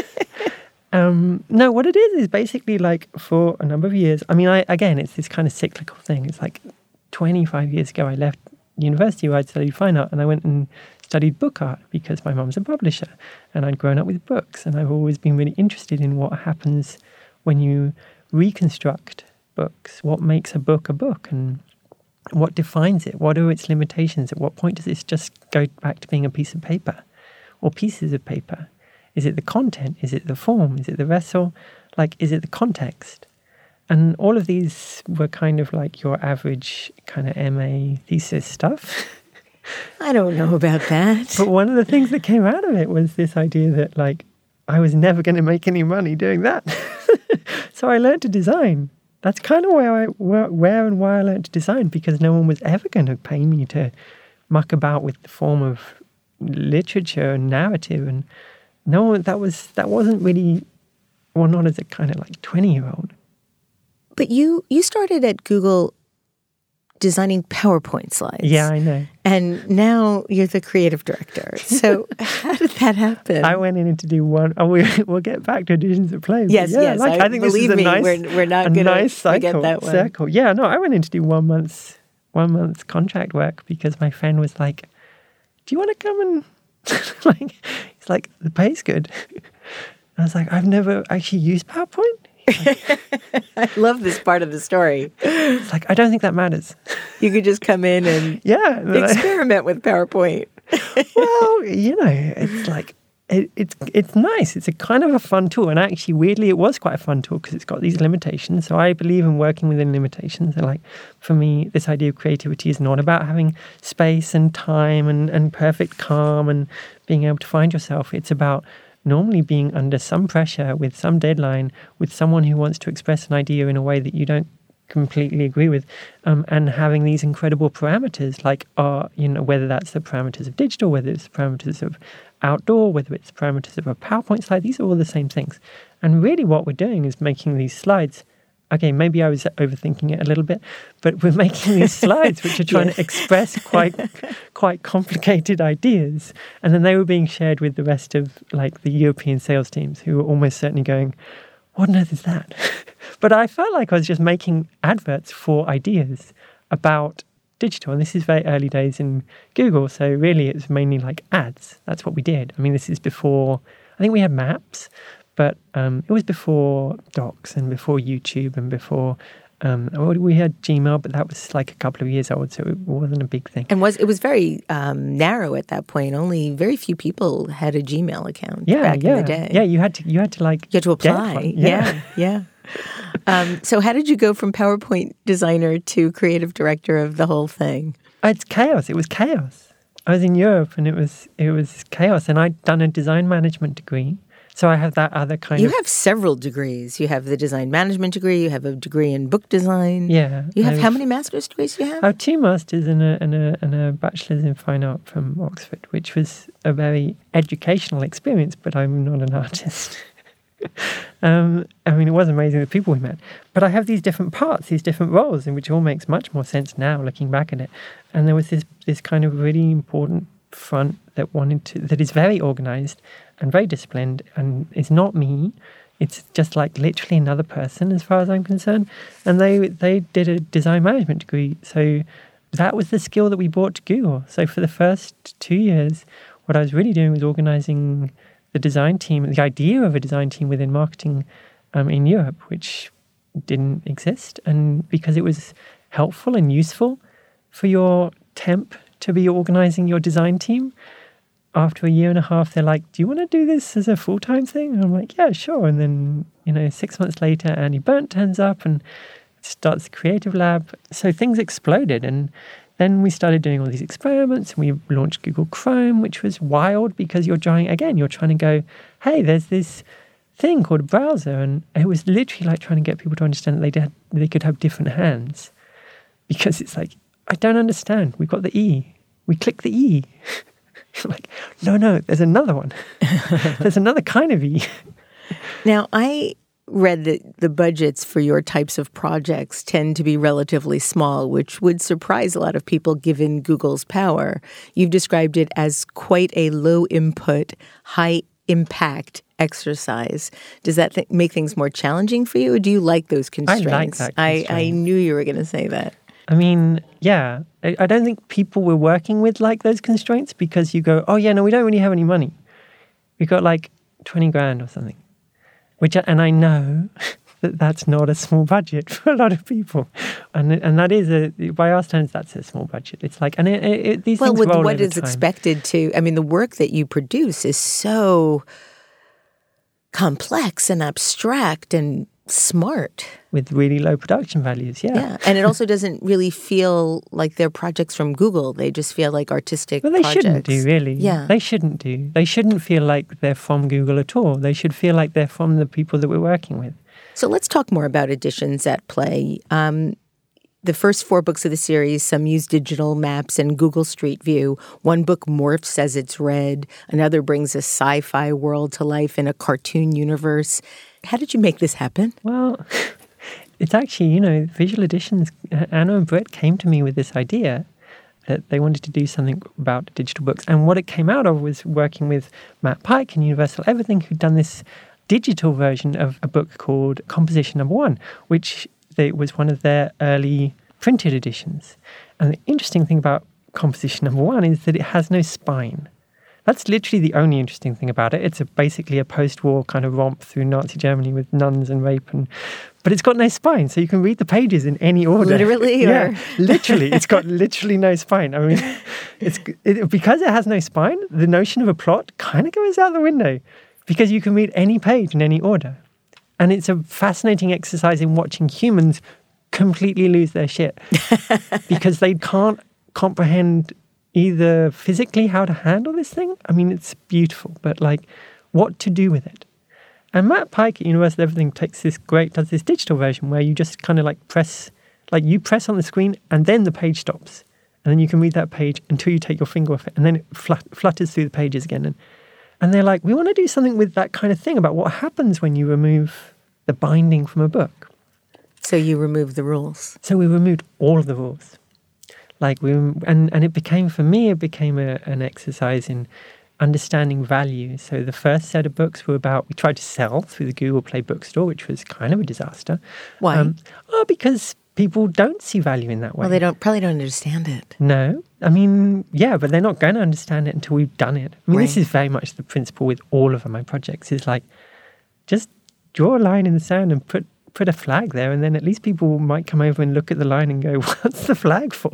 No, what it is basically like for a number of years. I mean, again, it's this kind of cyclical thing. It's like 25 years ago, I left university where I'd studied fine art and I went and studied book art because my mum's a publisher and I'd grown up with books and I've always been really interested in what happens when you reconstruct books. What makes a book and what defines it? What are its limitations? At what point does this just go back to being a piece of paper or pieces of paper? Is it the content? Is it the form? Is it the vessel? Like, is it the context? And all of these were kind of like your average kind of MA thesis stuff. I don't know about that. But one of the things that came out of it was this idea that, like, I was never going to make any money doing that. So I learned to design. That's kind of where and why I learned to design, because no one was ever going to pay me to muck about with the form of literature and narrative. And no, that wasn't really, well, not as a kind of like 20-year-old. But you started at Google designing PowerPoint slides. Yeah, I know. And now you're the creative director. So how did that happen? I went in to do one. Oh, we'll get back to Editions at Play. Yes, yeah, yes. Like, I think this is a nice, we're not going to forget that one. Circle. Yeah, no, I went in to do 1 month's contract work because my friend was like, "Do you want to come and like?" It's like, the pay's good. I was like, I've never actually used PowerPoint. I love this part of the story. It's like, I don't think that matters. You could just come in and experiment with PowerPoint. Well, it's like, it's nice. It's a kind of a fun tool. And actually, weirdly, it was quite a fun tool because it's got these limitations. So I believe in working within limitations. And like, for me, this idea of creativity is not about having space and time and perfect calm and being able to find yourself. It's about normally being under some pressure with some deadline with someone who wants to express an idea in a way that you don't completely agree with, and having these incredible parameters, like whether that's the parameters of digital, whether it's the parameters of outdoor, whether it's the parameters of a PowerPoint slide. These are all the same things. And really what we're doing is making these slides. Okay, maybe I was overthinking it a little bit, but we're making these slides which are trying to express quite complicated ideas. And then they were being shared with the rest of like the European sales teams who were almost certainly going, what on earth is that? But I felt like I was just making adverts for ideas about digital. And this is very early days in Google. So really it's mainly like ads. That's what we did. I mean, this is before, I think we had maps. But it was before Docs and before YouTube and before we had Gmail, but that was like a couple of years old, so it wasn't a big thing. And it was very narrow at that point. Only very few people had a Gmail account back in the day. Yeah, you had to apply. Yeah. So how did you go from PowerPoint designer to creative director of the whole thing? It's chaos. It was chaos. I was in Europe and it was chaos, and I'd done a design management degree. So I have that other kind You have several degrees. You have the design management degree. You have a degree in book design. Yeah. You have how many master's degrees do you have? I have 2 masters and a bachelor's in fine art from Oxford, which was a very educational experience, but I'm not an artist. I mean, it was amazing the people we met. But I have these different parts, these different roles, in which all makes much more sense now, looking back at it. And there was this kind of really important front that is very organized and very disciplined, and is not me. It's just like literally another person as far as I'm concerned. And they did a design management degree. So that was the skill that we brought to Google. So for the first 2 years, what I was really doing was organizing the design team, the idea of a design team within marketing in Europe, which didn't exist. And because it was helpful and useful for your temp to be organizing your design team, after a year and a half, they're like, do you want to do this as a full-time thing? And I'm like, yeah, sure. And then, 6 months later, Andy Burnt turns up and starts the creative lab. So things exploded. And then we started doing all these experiments, and we launched Google Chrome, which was wild because you're trying to go, hey, there's this thing called a browser. And it was literally like trying to get people to understand that they could have different hands. Because it's like, I don't understand. We've got the E. We click the E. Like, no, there's another one. There's another kind of E. Now, I read that the budgets for your types of projects tend to be relatively small, which would surprise a lot of people given Google's power. You've described it as quite a low-input, high-impact exercise. Does that make things more challenging for you, or do you like those constraints? I like that constraint. I knew you were going to say that. I mean, yeah, I don't think people were working with like those constraints because you go, oh yeah, no, we don't really have any money. We got like 20 grand or something, and I know that that's not a small budget for a lot of people. And that is, by our standards, that's a small budget. It's like, and these things roll over time. Well, with what is expected the work that you produce is so complex and abstract and smart. With really low production values, yeah. Yeah, and it also doesn't really feel like they're projects from Google. They just feel like artistic projects. Well, they shouldn't do, really. Yeah. They shouldn't do. They shouldn't feel like they're from Google at all. They should feel like they're from the people that we're working with. So let's talk more about Editions at Play. The first 4 books of the series, some use digital maps and Google Street View. One book morphs as it's read. Another brings a sci-fi world to life in a cartoon universe. How did you make this happen? Well, it's actually, Visual Editions, Anna and Brett came to me with this idea that they wanted to do something about digital books. And what it came out of was working with Matt Pike and Universal Everything, who'd done this digital version of a book called Composition No. 1, which was one of their early printed editions. And the interesting thing about Composition No. 1 is that it has no spine. That's literally the only interesting thing about it. It's basically a post-war kind of romp through Nazi Germany with nuns and rape, but it's got no spine, so you can read the pages in any order. Literally? Yeah, literally. It's got literally no spine. I mean, because it has no spine, the notion of a plot kind of goes out the window because you can read any page in any order. And it's a fascinating exercise in watching humans completely lose their shit because they can't comprehend either physically how to handle this thing. I mean, it's beautiful, but what to do with it. And Matt Pike at Universal Everything does this digital version where you just kind of press on the screen and then the page stops. And then you can read that page until you take your finger off it. And then it flutters through the pages again. And they're like, we want to do something with that kind of thing about what happens when you remove the binding from a book. So you removed the rules. So we removed all of the rules. And it became, for me, an exercise in understanding value. So the first set of books were we tried to sell through the Google Play bookstore, which was kind of a disaster. Why? Because people don't see value in that way. Well, they probably don't understand it. No. I mean, yeah, but they're not going to understand it until we've done it. I mean, This is very much the principle with all of my projects. Is just draw a line in the sand and put a flag there, and then at least people might come over and look at the line and go, what's the flag for?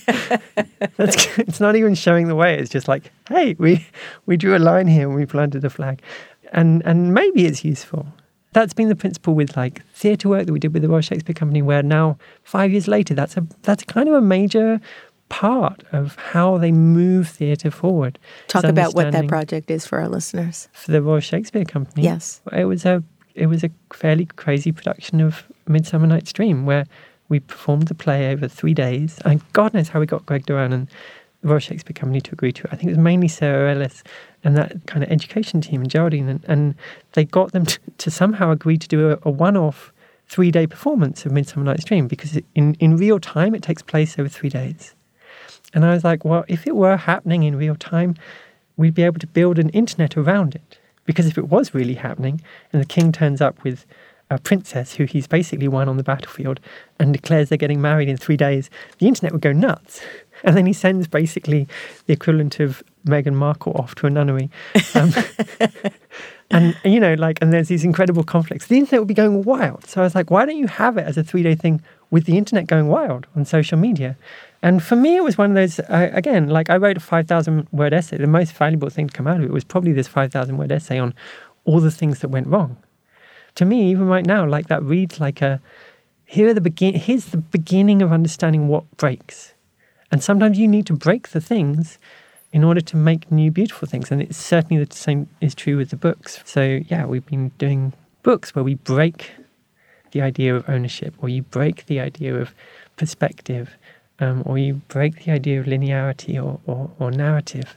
It's not even showing the way. It's just hey, we drew a line here and we planted a flag. And maybe it's useful. That's been the principle with theatre work that we did with the Royal Shakespeare Company, where now 5 years later, that's kind of a major part of how they move theatre forward. Talk about what that project is for our listeners. For the Royal Shakespeare Company. Yes. It was a fairly crazy production of Midsummer Night's Dream, where we performed the play over 3 days. And God knows how we got Greg Doran and the Royal Shakespeare Company to agree to it. I think it was mainly Sarah Ellis and that kind of education team and Geraldine. And they got them to somehow agree to do a one-off 3-day performance of Midsummer Night's Dream, because in real time it takes place over 3 days. And I was like, well, if it were happening in real time, we'd be able to build an internet around it. Because if it was really happening and the king turns up with a princess who he's basically won on the battlefield and declares they're getting married in 3 days, the internet would go nuts. And then he sends basically the equivalent of Meghan Markle off to a nunnery. And there's these incredible conflicts. The internet would be going wild. So I was like, why don't you have it as a 3-day thing with the internet going wild on social media? And for me, it was one of those, I wrote a 5,000-word essay. The most valuable thing to come out of it was probably this 5,000-word essay on all the things that went wrong. To me, even right now, that reads like here's the beginning of understanding what breaks. And sometimes you need to break the things in order to make new, beautiful things. And it's certainly the same is true with the books. So, yeah, we've been doing books where we break the idea of ownership, or you break the idea of perspective, or you break the idea of linearity or narrative.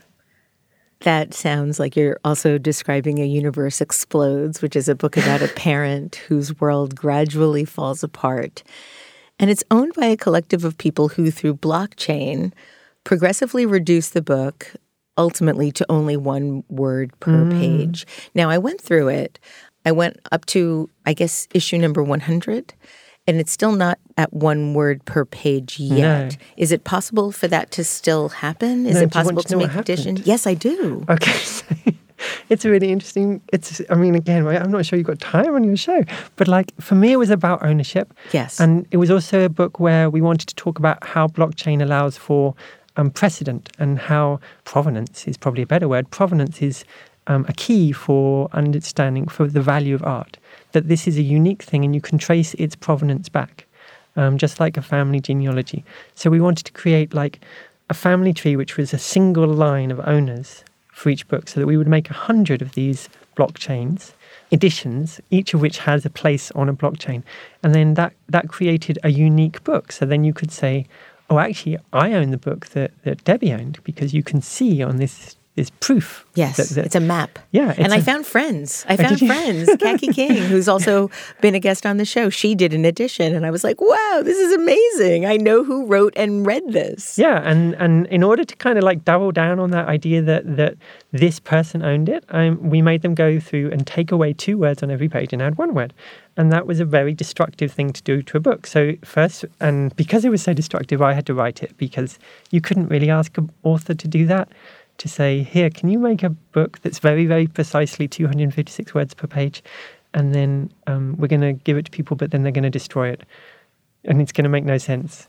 That sounds like you're also describing A Universe Explodes, which is a book about a parent whose world gradually falls apart. And it's owned by a collective of people who, through blockchain, progressively reduce the book ultimately to only 1 word per page. Now, I went through it. I went up to, I guess, issue number 100. And it's still not at 1 word per page yet. No. Is it possible for that to still happen? Is it possible to make additions? Yes, I do. Okay. So it's really interesting. Again, I'm not sure you've got time on your show. But for me, it was about ownership. Yes. And it was also a book where we wanted to talk about how blockchain allows for precedent, and how provenance is probably a better word. Provenance is a key for understanding for the value of art. That this is a unique thing and you can trace its provenance back, just like a family genealogy. So we wanted to create a family tree which was a single line of owners for each book, so that we would make 100 of these blockchains, editions, each of which has a place on a blockchain. And then that created a unique book. So then you could say, oh, actually, I own the book that Debbie owned, because you can see on this proof. Yes, it's a map. Yeah. And I found friends. Khaki King, who's also been a guest on the show. She did an edition, and I was like, wow, this is amazing. I know who wrote and read this. Yeah, and in order to kind of double down on that idea that this person owned it, we made them go through and take away 2 words on every page and add 1 word. And that was a very destructive thing to do to a book. So first, and because it was so destructive, I had to write it, because you couldn't really ask an author to do that. To say, here, can you make a book that's very, very precisely 256 words per page, and then we're going to give it to people, but then they're going to destroy it, and it's going to make no sense.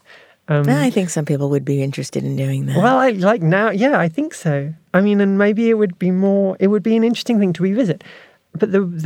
I think some people would be interested in doing that. Well, I think so. And maybe it would be an interesting thing to revisit. But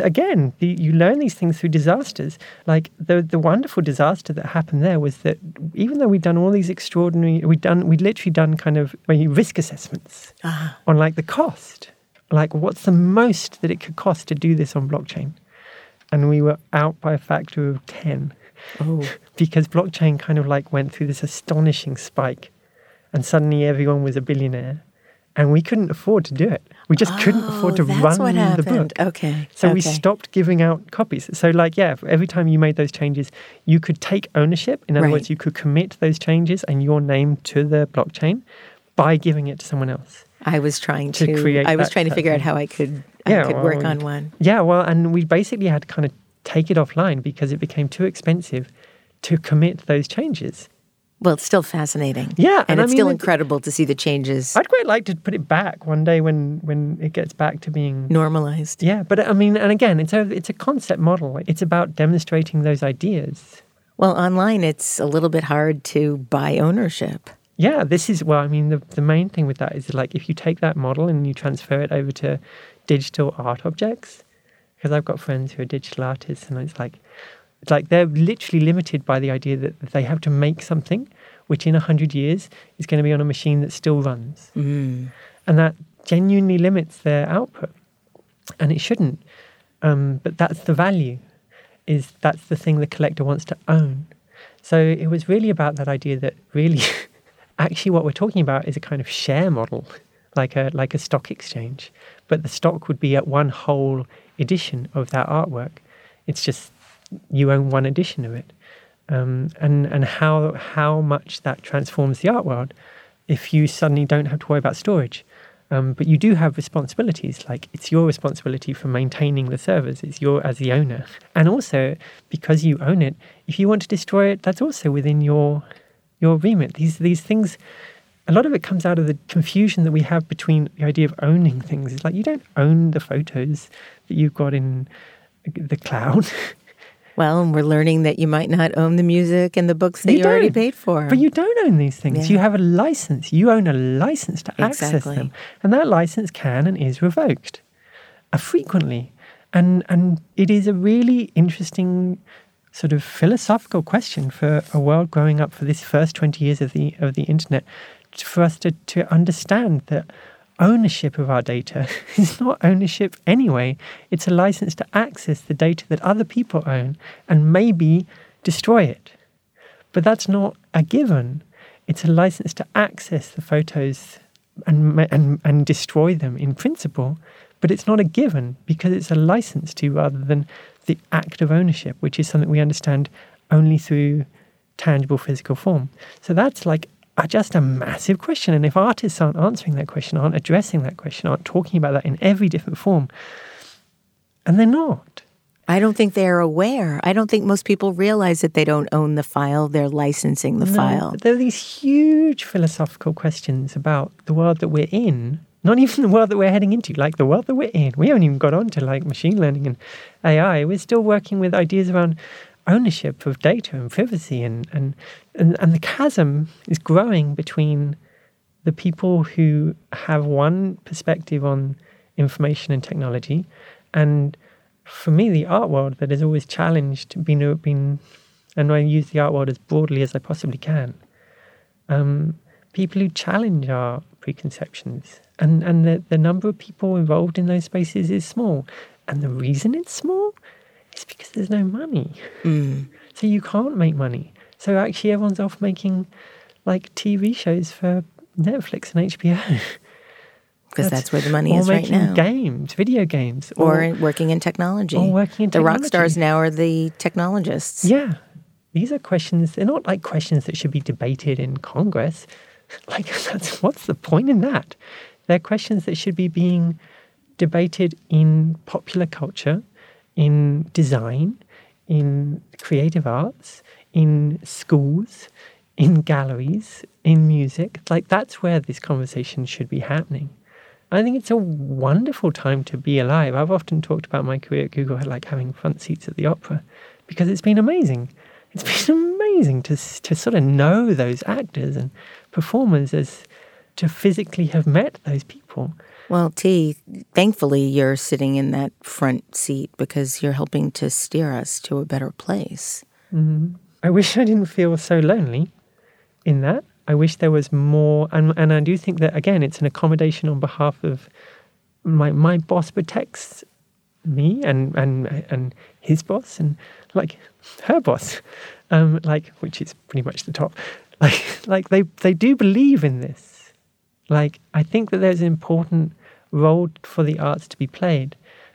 you learn these things through disasters. The wonderful disaster that happened there was that even though we'd done all these we'd literally done kind of risk assessments on the cost. What's the most that it could cost to do this on blockchain? And we were out by a factor of 10. Oh. Because blockchain kind of went through this astonishing spike, and suddenly everyone was a billionaire. And we couldn't afford to do it. We just couldn't afford to run the book. Okay. So we stopped giving out copies. So every time you made those changes, you could take ownership. In other words, you could commit those changes and your name to the blockchain by giving it to someone else. I was trying to figure out how I could work on one. Yeah, well, and we basically had to kind of take it offline because it became too expensive to commit those changes. Well, it's still fascinating. Yeah. And it's still incredible to see the changes. I'd quite like to put it back one day when it gets back to being normalized. Yeah, but and again, it's a concept model. It's about demonstrating those ideas. Well, online, it's a little bit hard to buy ownership. Yeah, the main thing with that is if you take that model and you transfer it over to digital art objects, because I've got friends who are digital artists, and it's like they're literally limited by the idea that they have to make something which in 100 years is going to be on a machine that still runs. Mm. And that genuinely limits their output. And it shouldn't. But that's the value, that's the thing the collector wants to own. So it was really about that idea that really, actually what we're talking about is a kind of share model, like a stock exchange. But the stock would be at one whole edition of that artwork. It's just you own one edition of it, and how much that transforms the art world if you suddenly don't have to worry about storage. But you do have responsibilities, like it's your responsibility for maintaining the servers. It's as the owner. And also, because you own it, if you want to destroy it, that's also within your remit. These things, a lot of it comes out of the confusion that we have between the idea of owning things. It's like you don't own the photos that you've got in the cloud. Well, and we're learning that you might not own the music and the books that you already paid for. But you don't own these things. Yeah. You have a license. You own a license to access them. And that license can and is revoked frequently. And it is a really interesting sort of philosophical question for a world growing up for this first 20 years of the internet, for us to understand that ownership of our data is not ownership anyway. It's a license to access the data that other people own and maybe destroy it. But that's not a given. It's a license to access the photos and destroy them in principle. But it's not a given because it's a license to rather than the act of ownership, which is something we understand only through tangible physical form. So that's like just a massive question. And if artists aren't answering that question, aren't addressing that question, aren't talking about that in every different form, and they're not. I don't think they're aware. I don't think most people realize that they don't own the file. They're licensing the file. But there are these huge philosophical questions about the world that we're in, not even the world that we're heading into, like the world that we're in. We haven't even got on to like machine learning and AI. We're still working with ideas around ownership of data and privacy, and the chasm is growing between the people who have one perspective on information and technology, and for me, the art world that has always challenged, and I use the art world as broadly as I possibly can. People who challenge our preconceptions, and the number of people involved in those spaces is small, and the reason it's small. It's because there's no money. So you can't make money. So actually everyone's off making like TV shows for Netflix and HBO. Because that's where the money is right now. Or making games, video games. Or working in technology. Or working in technology. The rock stars now are the technologists. Yeah. These are questions, they're not like questions that should be debated in Congress. Like, what's the point in that? They're questions that should be being debated in popular culture, in design, in creative arts, in schools, in galleries, in music. Like, that's where this conversation should be happening. I think it's a wonderful time to be alive. I've often talked about my career at Google, like having front seats at the opera, because it's been amazing. It's been amazing to sort of know those actors and performers, as to physically have met those people. Well, T, thankfully you're sitting in that front seat because you're helping to steer us to a better place. Mm-hmm. I wish I didn't feel so lonely in that. I wish there was more, and I do think that, again, it's an accommodation on behalf of my boss protects me and his boss and like her boss, like, which is pretty much the top. Like they do believe in this. Like, I think that there's an important role for the arts to be played.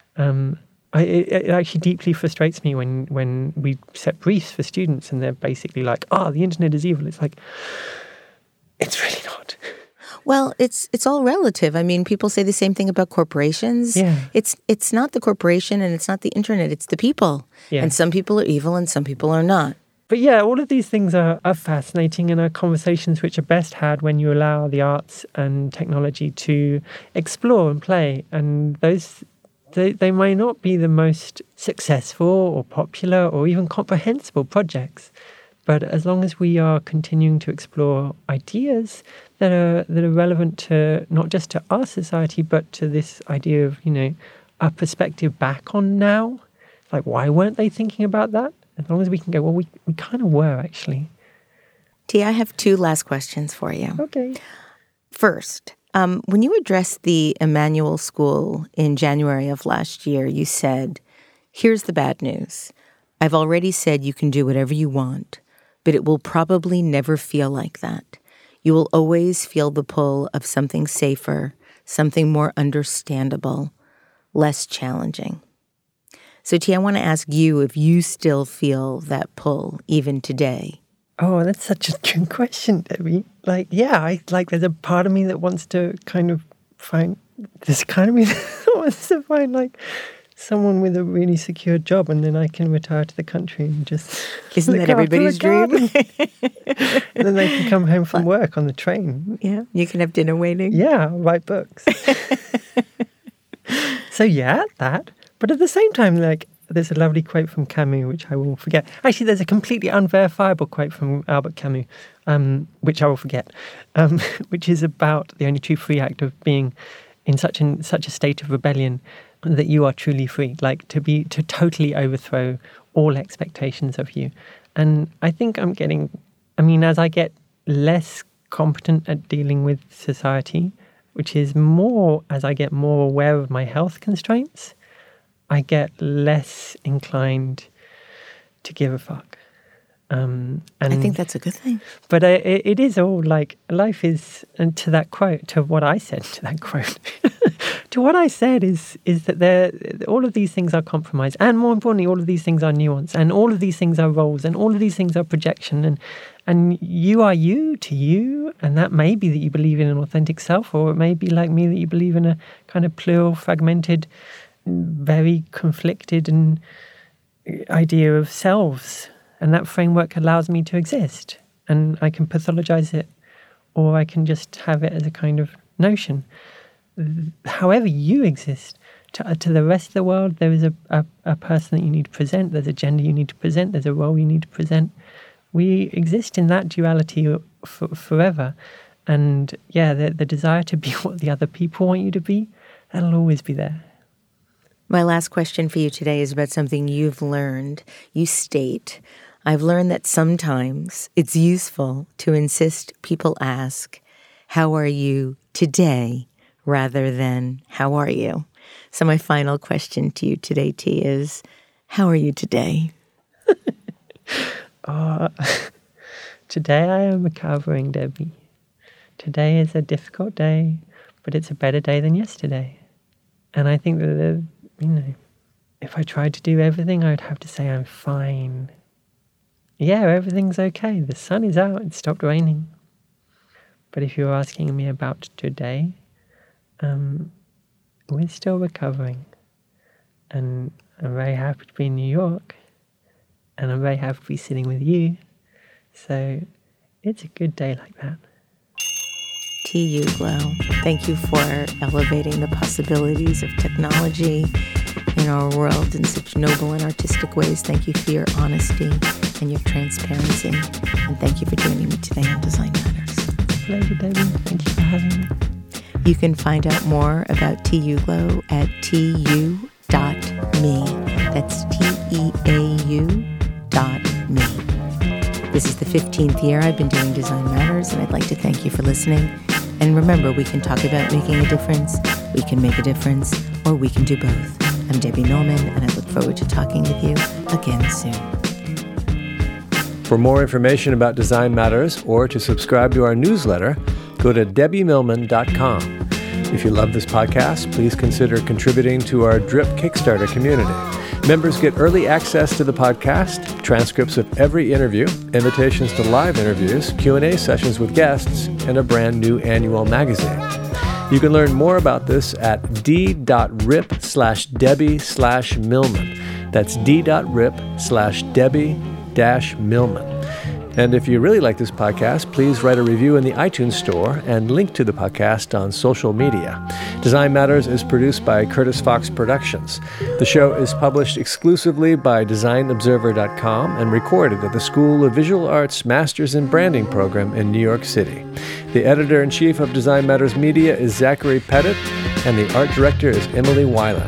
It actually deeply frustrates me when we set briefs for students and they're basically like, the internet is evil. It's like, it's really not. Well, it's all relative. I mean, people say the same thing about corporations. Yeah. It's not the corporation and it's not the internet. It's the people. Yeah. And some people are evil and some people are not. But yeah, all of these things are fascinating and are conversations which are best had when you allow the arts and technology to explore and play. And those, they may not be the most successful or popular or even comprehensible projects. But as long as we are continuing to explore ideas that are relevant to not just to our society, but to this idea of, a perspective back on now, like, why weren't they thinking about that? As long as we can go, well, we kind of were, actually. T, I have 2 last questions for you. Okay. First, when you addressed the Emmanuel School in January of last year, you said, "Here's the bad news. I've already said you can do whatever you want, but it will probably never feel like that. You will always feel the pull of something safer, something more understandable, less challenging." So, T, I want to ask you if you still feel that pull even today. Oh, that's such a good question, Debbie. Like, yeah, there's a part of me that wants to kind of find this economy wants to find like someone with a really secure job, and then I can retire to the country and just isn't that everybody's dream? And then they can come home from work on the train. Yeah, you can have dinner waiting. Yeah, write books. So yeah, that. But at the same time, like, there's a lovely quote from Camus, which I won't forget. Actually, there's a completely unverifiable quote from Albert Camus, which I will forget, which is about the only true free act of being in such a state of rebellion that you are truly free, like to totally overthrow all expectations of you. And I think as I get less competent at dealing with society, which is more as I get more aware of my health constraints, I get less inclined to give a fuck. And I think that's a good thing. But it is all like, life is, and to that quote, to what I said to that quote, to what I said is that all of these things are compromise, and more importantly, all of these things are nuance, and all of these things are roles, and all of these things are projection, and you are you to you, and that may be that you believe in an authentic self, or it may be like me that you believe in a kind of plural, fragmented, very conflicted and idea of selves. And that framework allows me to exist. And I can pathologize it, or I can just have it as a kind of notion. However you exist, to the rest of the world, there is a person that you need to present. There's a gender you need to present. There's a role you need to present. We exist in that duality forever. And yeah, the desire to be what the other people want you to be, that'll always be there. My last question for you today is about something you've learned. You state, I've learned that sometimes it's useful to insist people ask, how are you today, rather than how are you? So my final question to you today, T, is, how are you today? Today I am recovering, Debbie. Today is a difficult day, but it's a better day than yesterday. And I think that if I tried to do everything, I would have to say I'm fine. Yeah, everything's okay. The sun is out. It stopped raining. But if you're asking me about today, we're still recovering. And I'm very happy to be in New York. And I'm very happy to be sitting with you. So it's a good day like that. T. Uglow, thank you for elevating the possibilities of technology in our world in such noble and artistic ways. Thank you for your honesty and your transparency. And thank you for joining me today on Design Matters. Pleasure, Debbie. Thank you for having me. You can find out more about T. Uglow at tu.me. That's TEAU.me. This is the 15th year I've been doing Design Matters, and I'd like to thank you for listening. And remember, we can talk about making a difference, we can make a difference, or we can do both. I'm Debbie Millman, and I look forward to talking with you again soon. For more information about Design Matters or to subscribe to our newsletter, go to debbiemillman.com. If you love this podcast, please consider contributing to our Drip Kickstarter community. Members get early access to the podcast, transcripts of every interview, invitations to live interviews, Q&A sessions with guests, and a brand new annual magazine. You can learn more about this at d.rip/Debbie/Millman. That's d.rip/Debbie-Millman. And if you really like this podcast, please write a review in the iTunes Store and link to the podcast on social media. Design Matters is produced by Curtis Fox Productions. The show is published exclusively by DesignObserver.com and recorded at the School of Visual Arts Masters in Branding program in New York City. The editor-in-chief of Design Matters Media is Zachary Pettit, and the art director is Emily Weiland.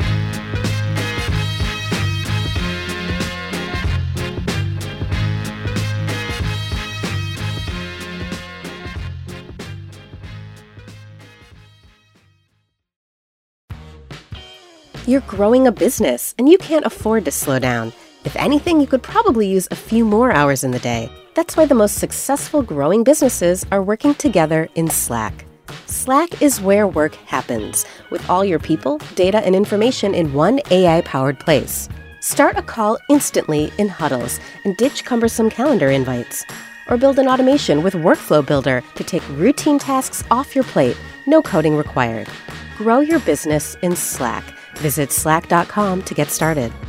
You're growing a business, and you can't afford to slow down. If anything, you could probably use a few more hours in the day. That's why the most successful growing businesses are working together in Slack. Slack is where work happens, with all your people, data, and information in one AI-powered place. Start a call instantly in huddles and ditch cumbersome calendar invites. Or build an automation with Workflow Builder to take routine tasks off your plate, no coding required. Grow your business in Slack. Visit slack.com to get started.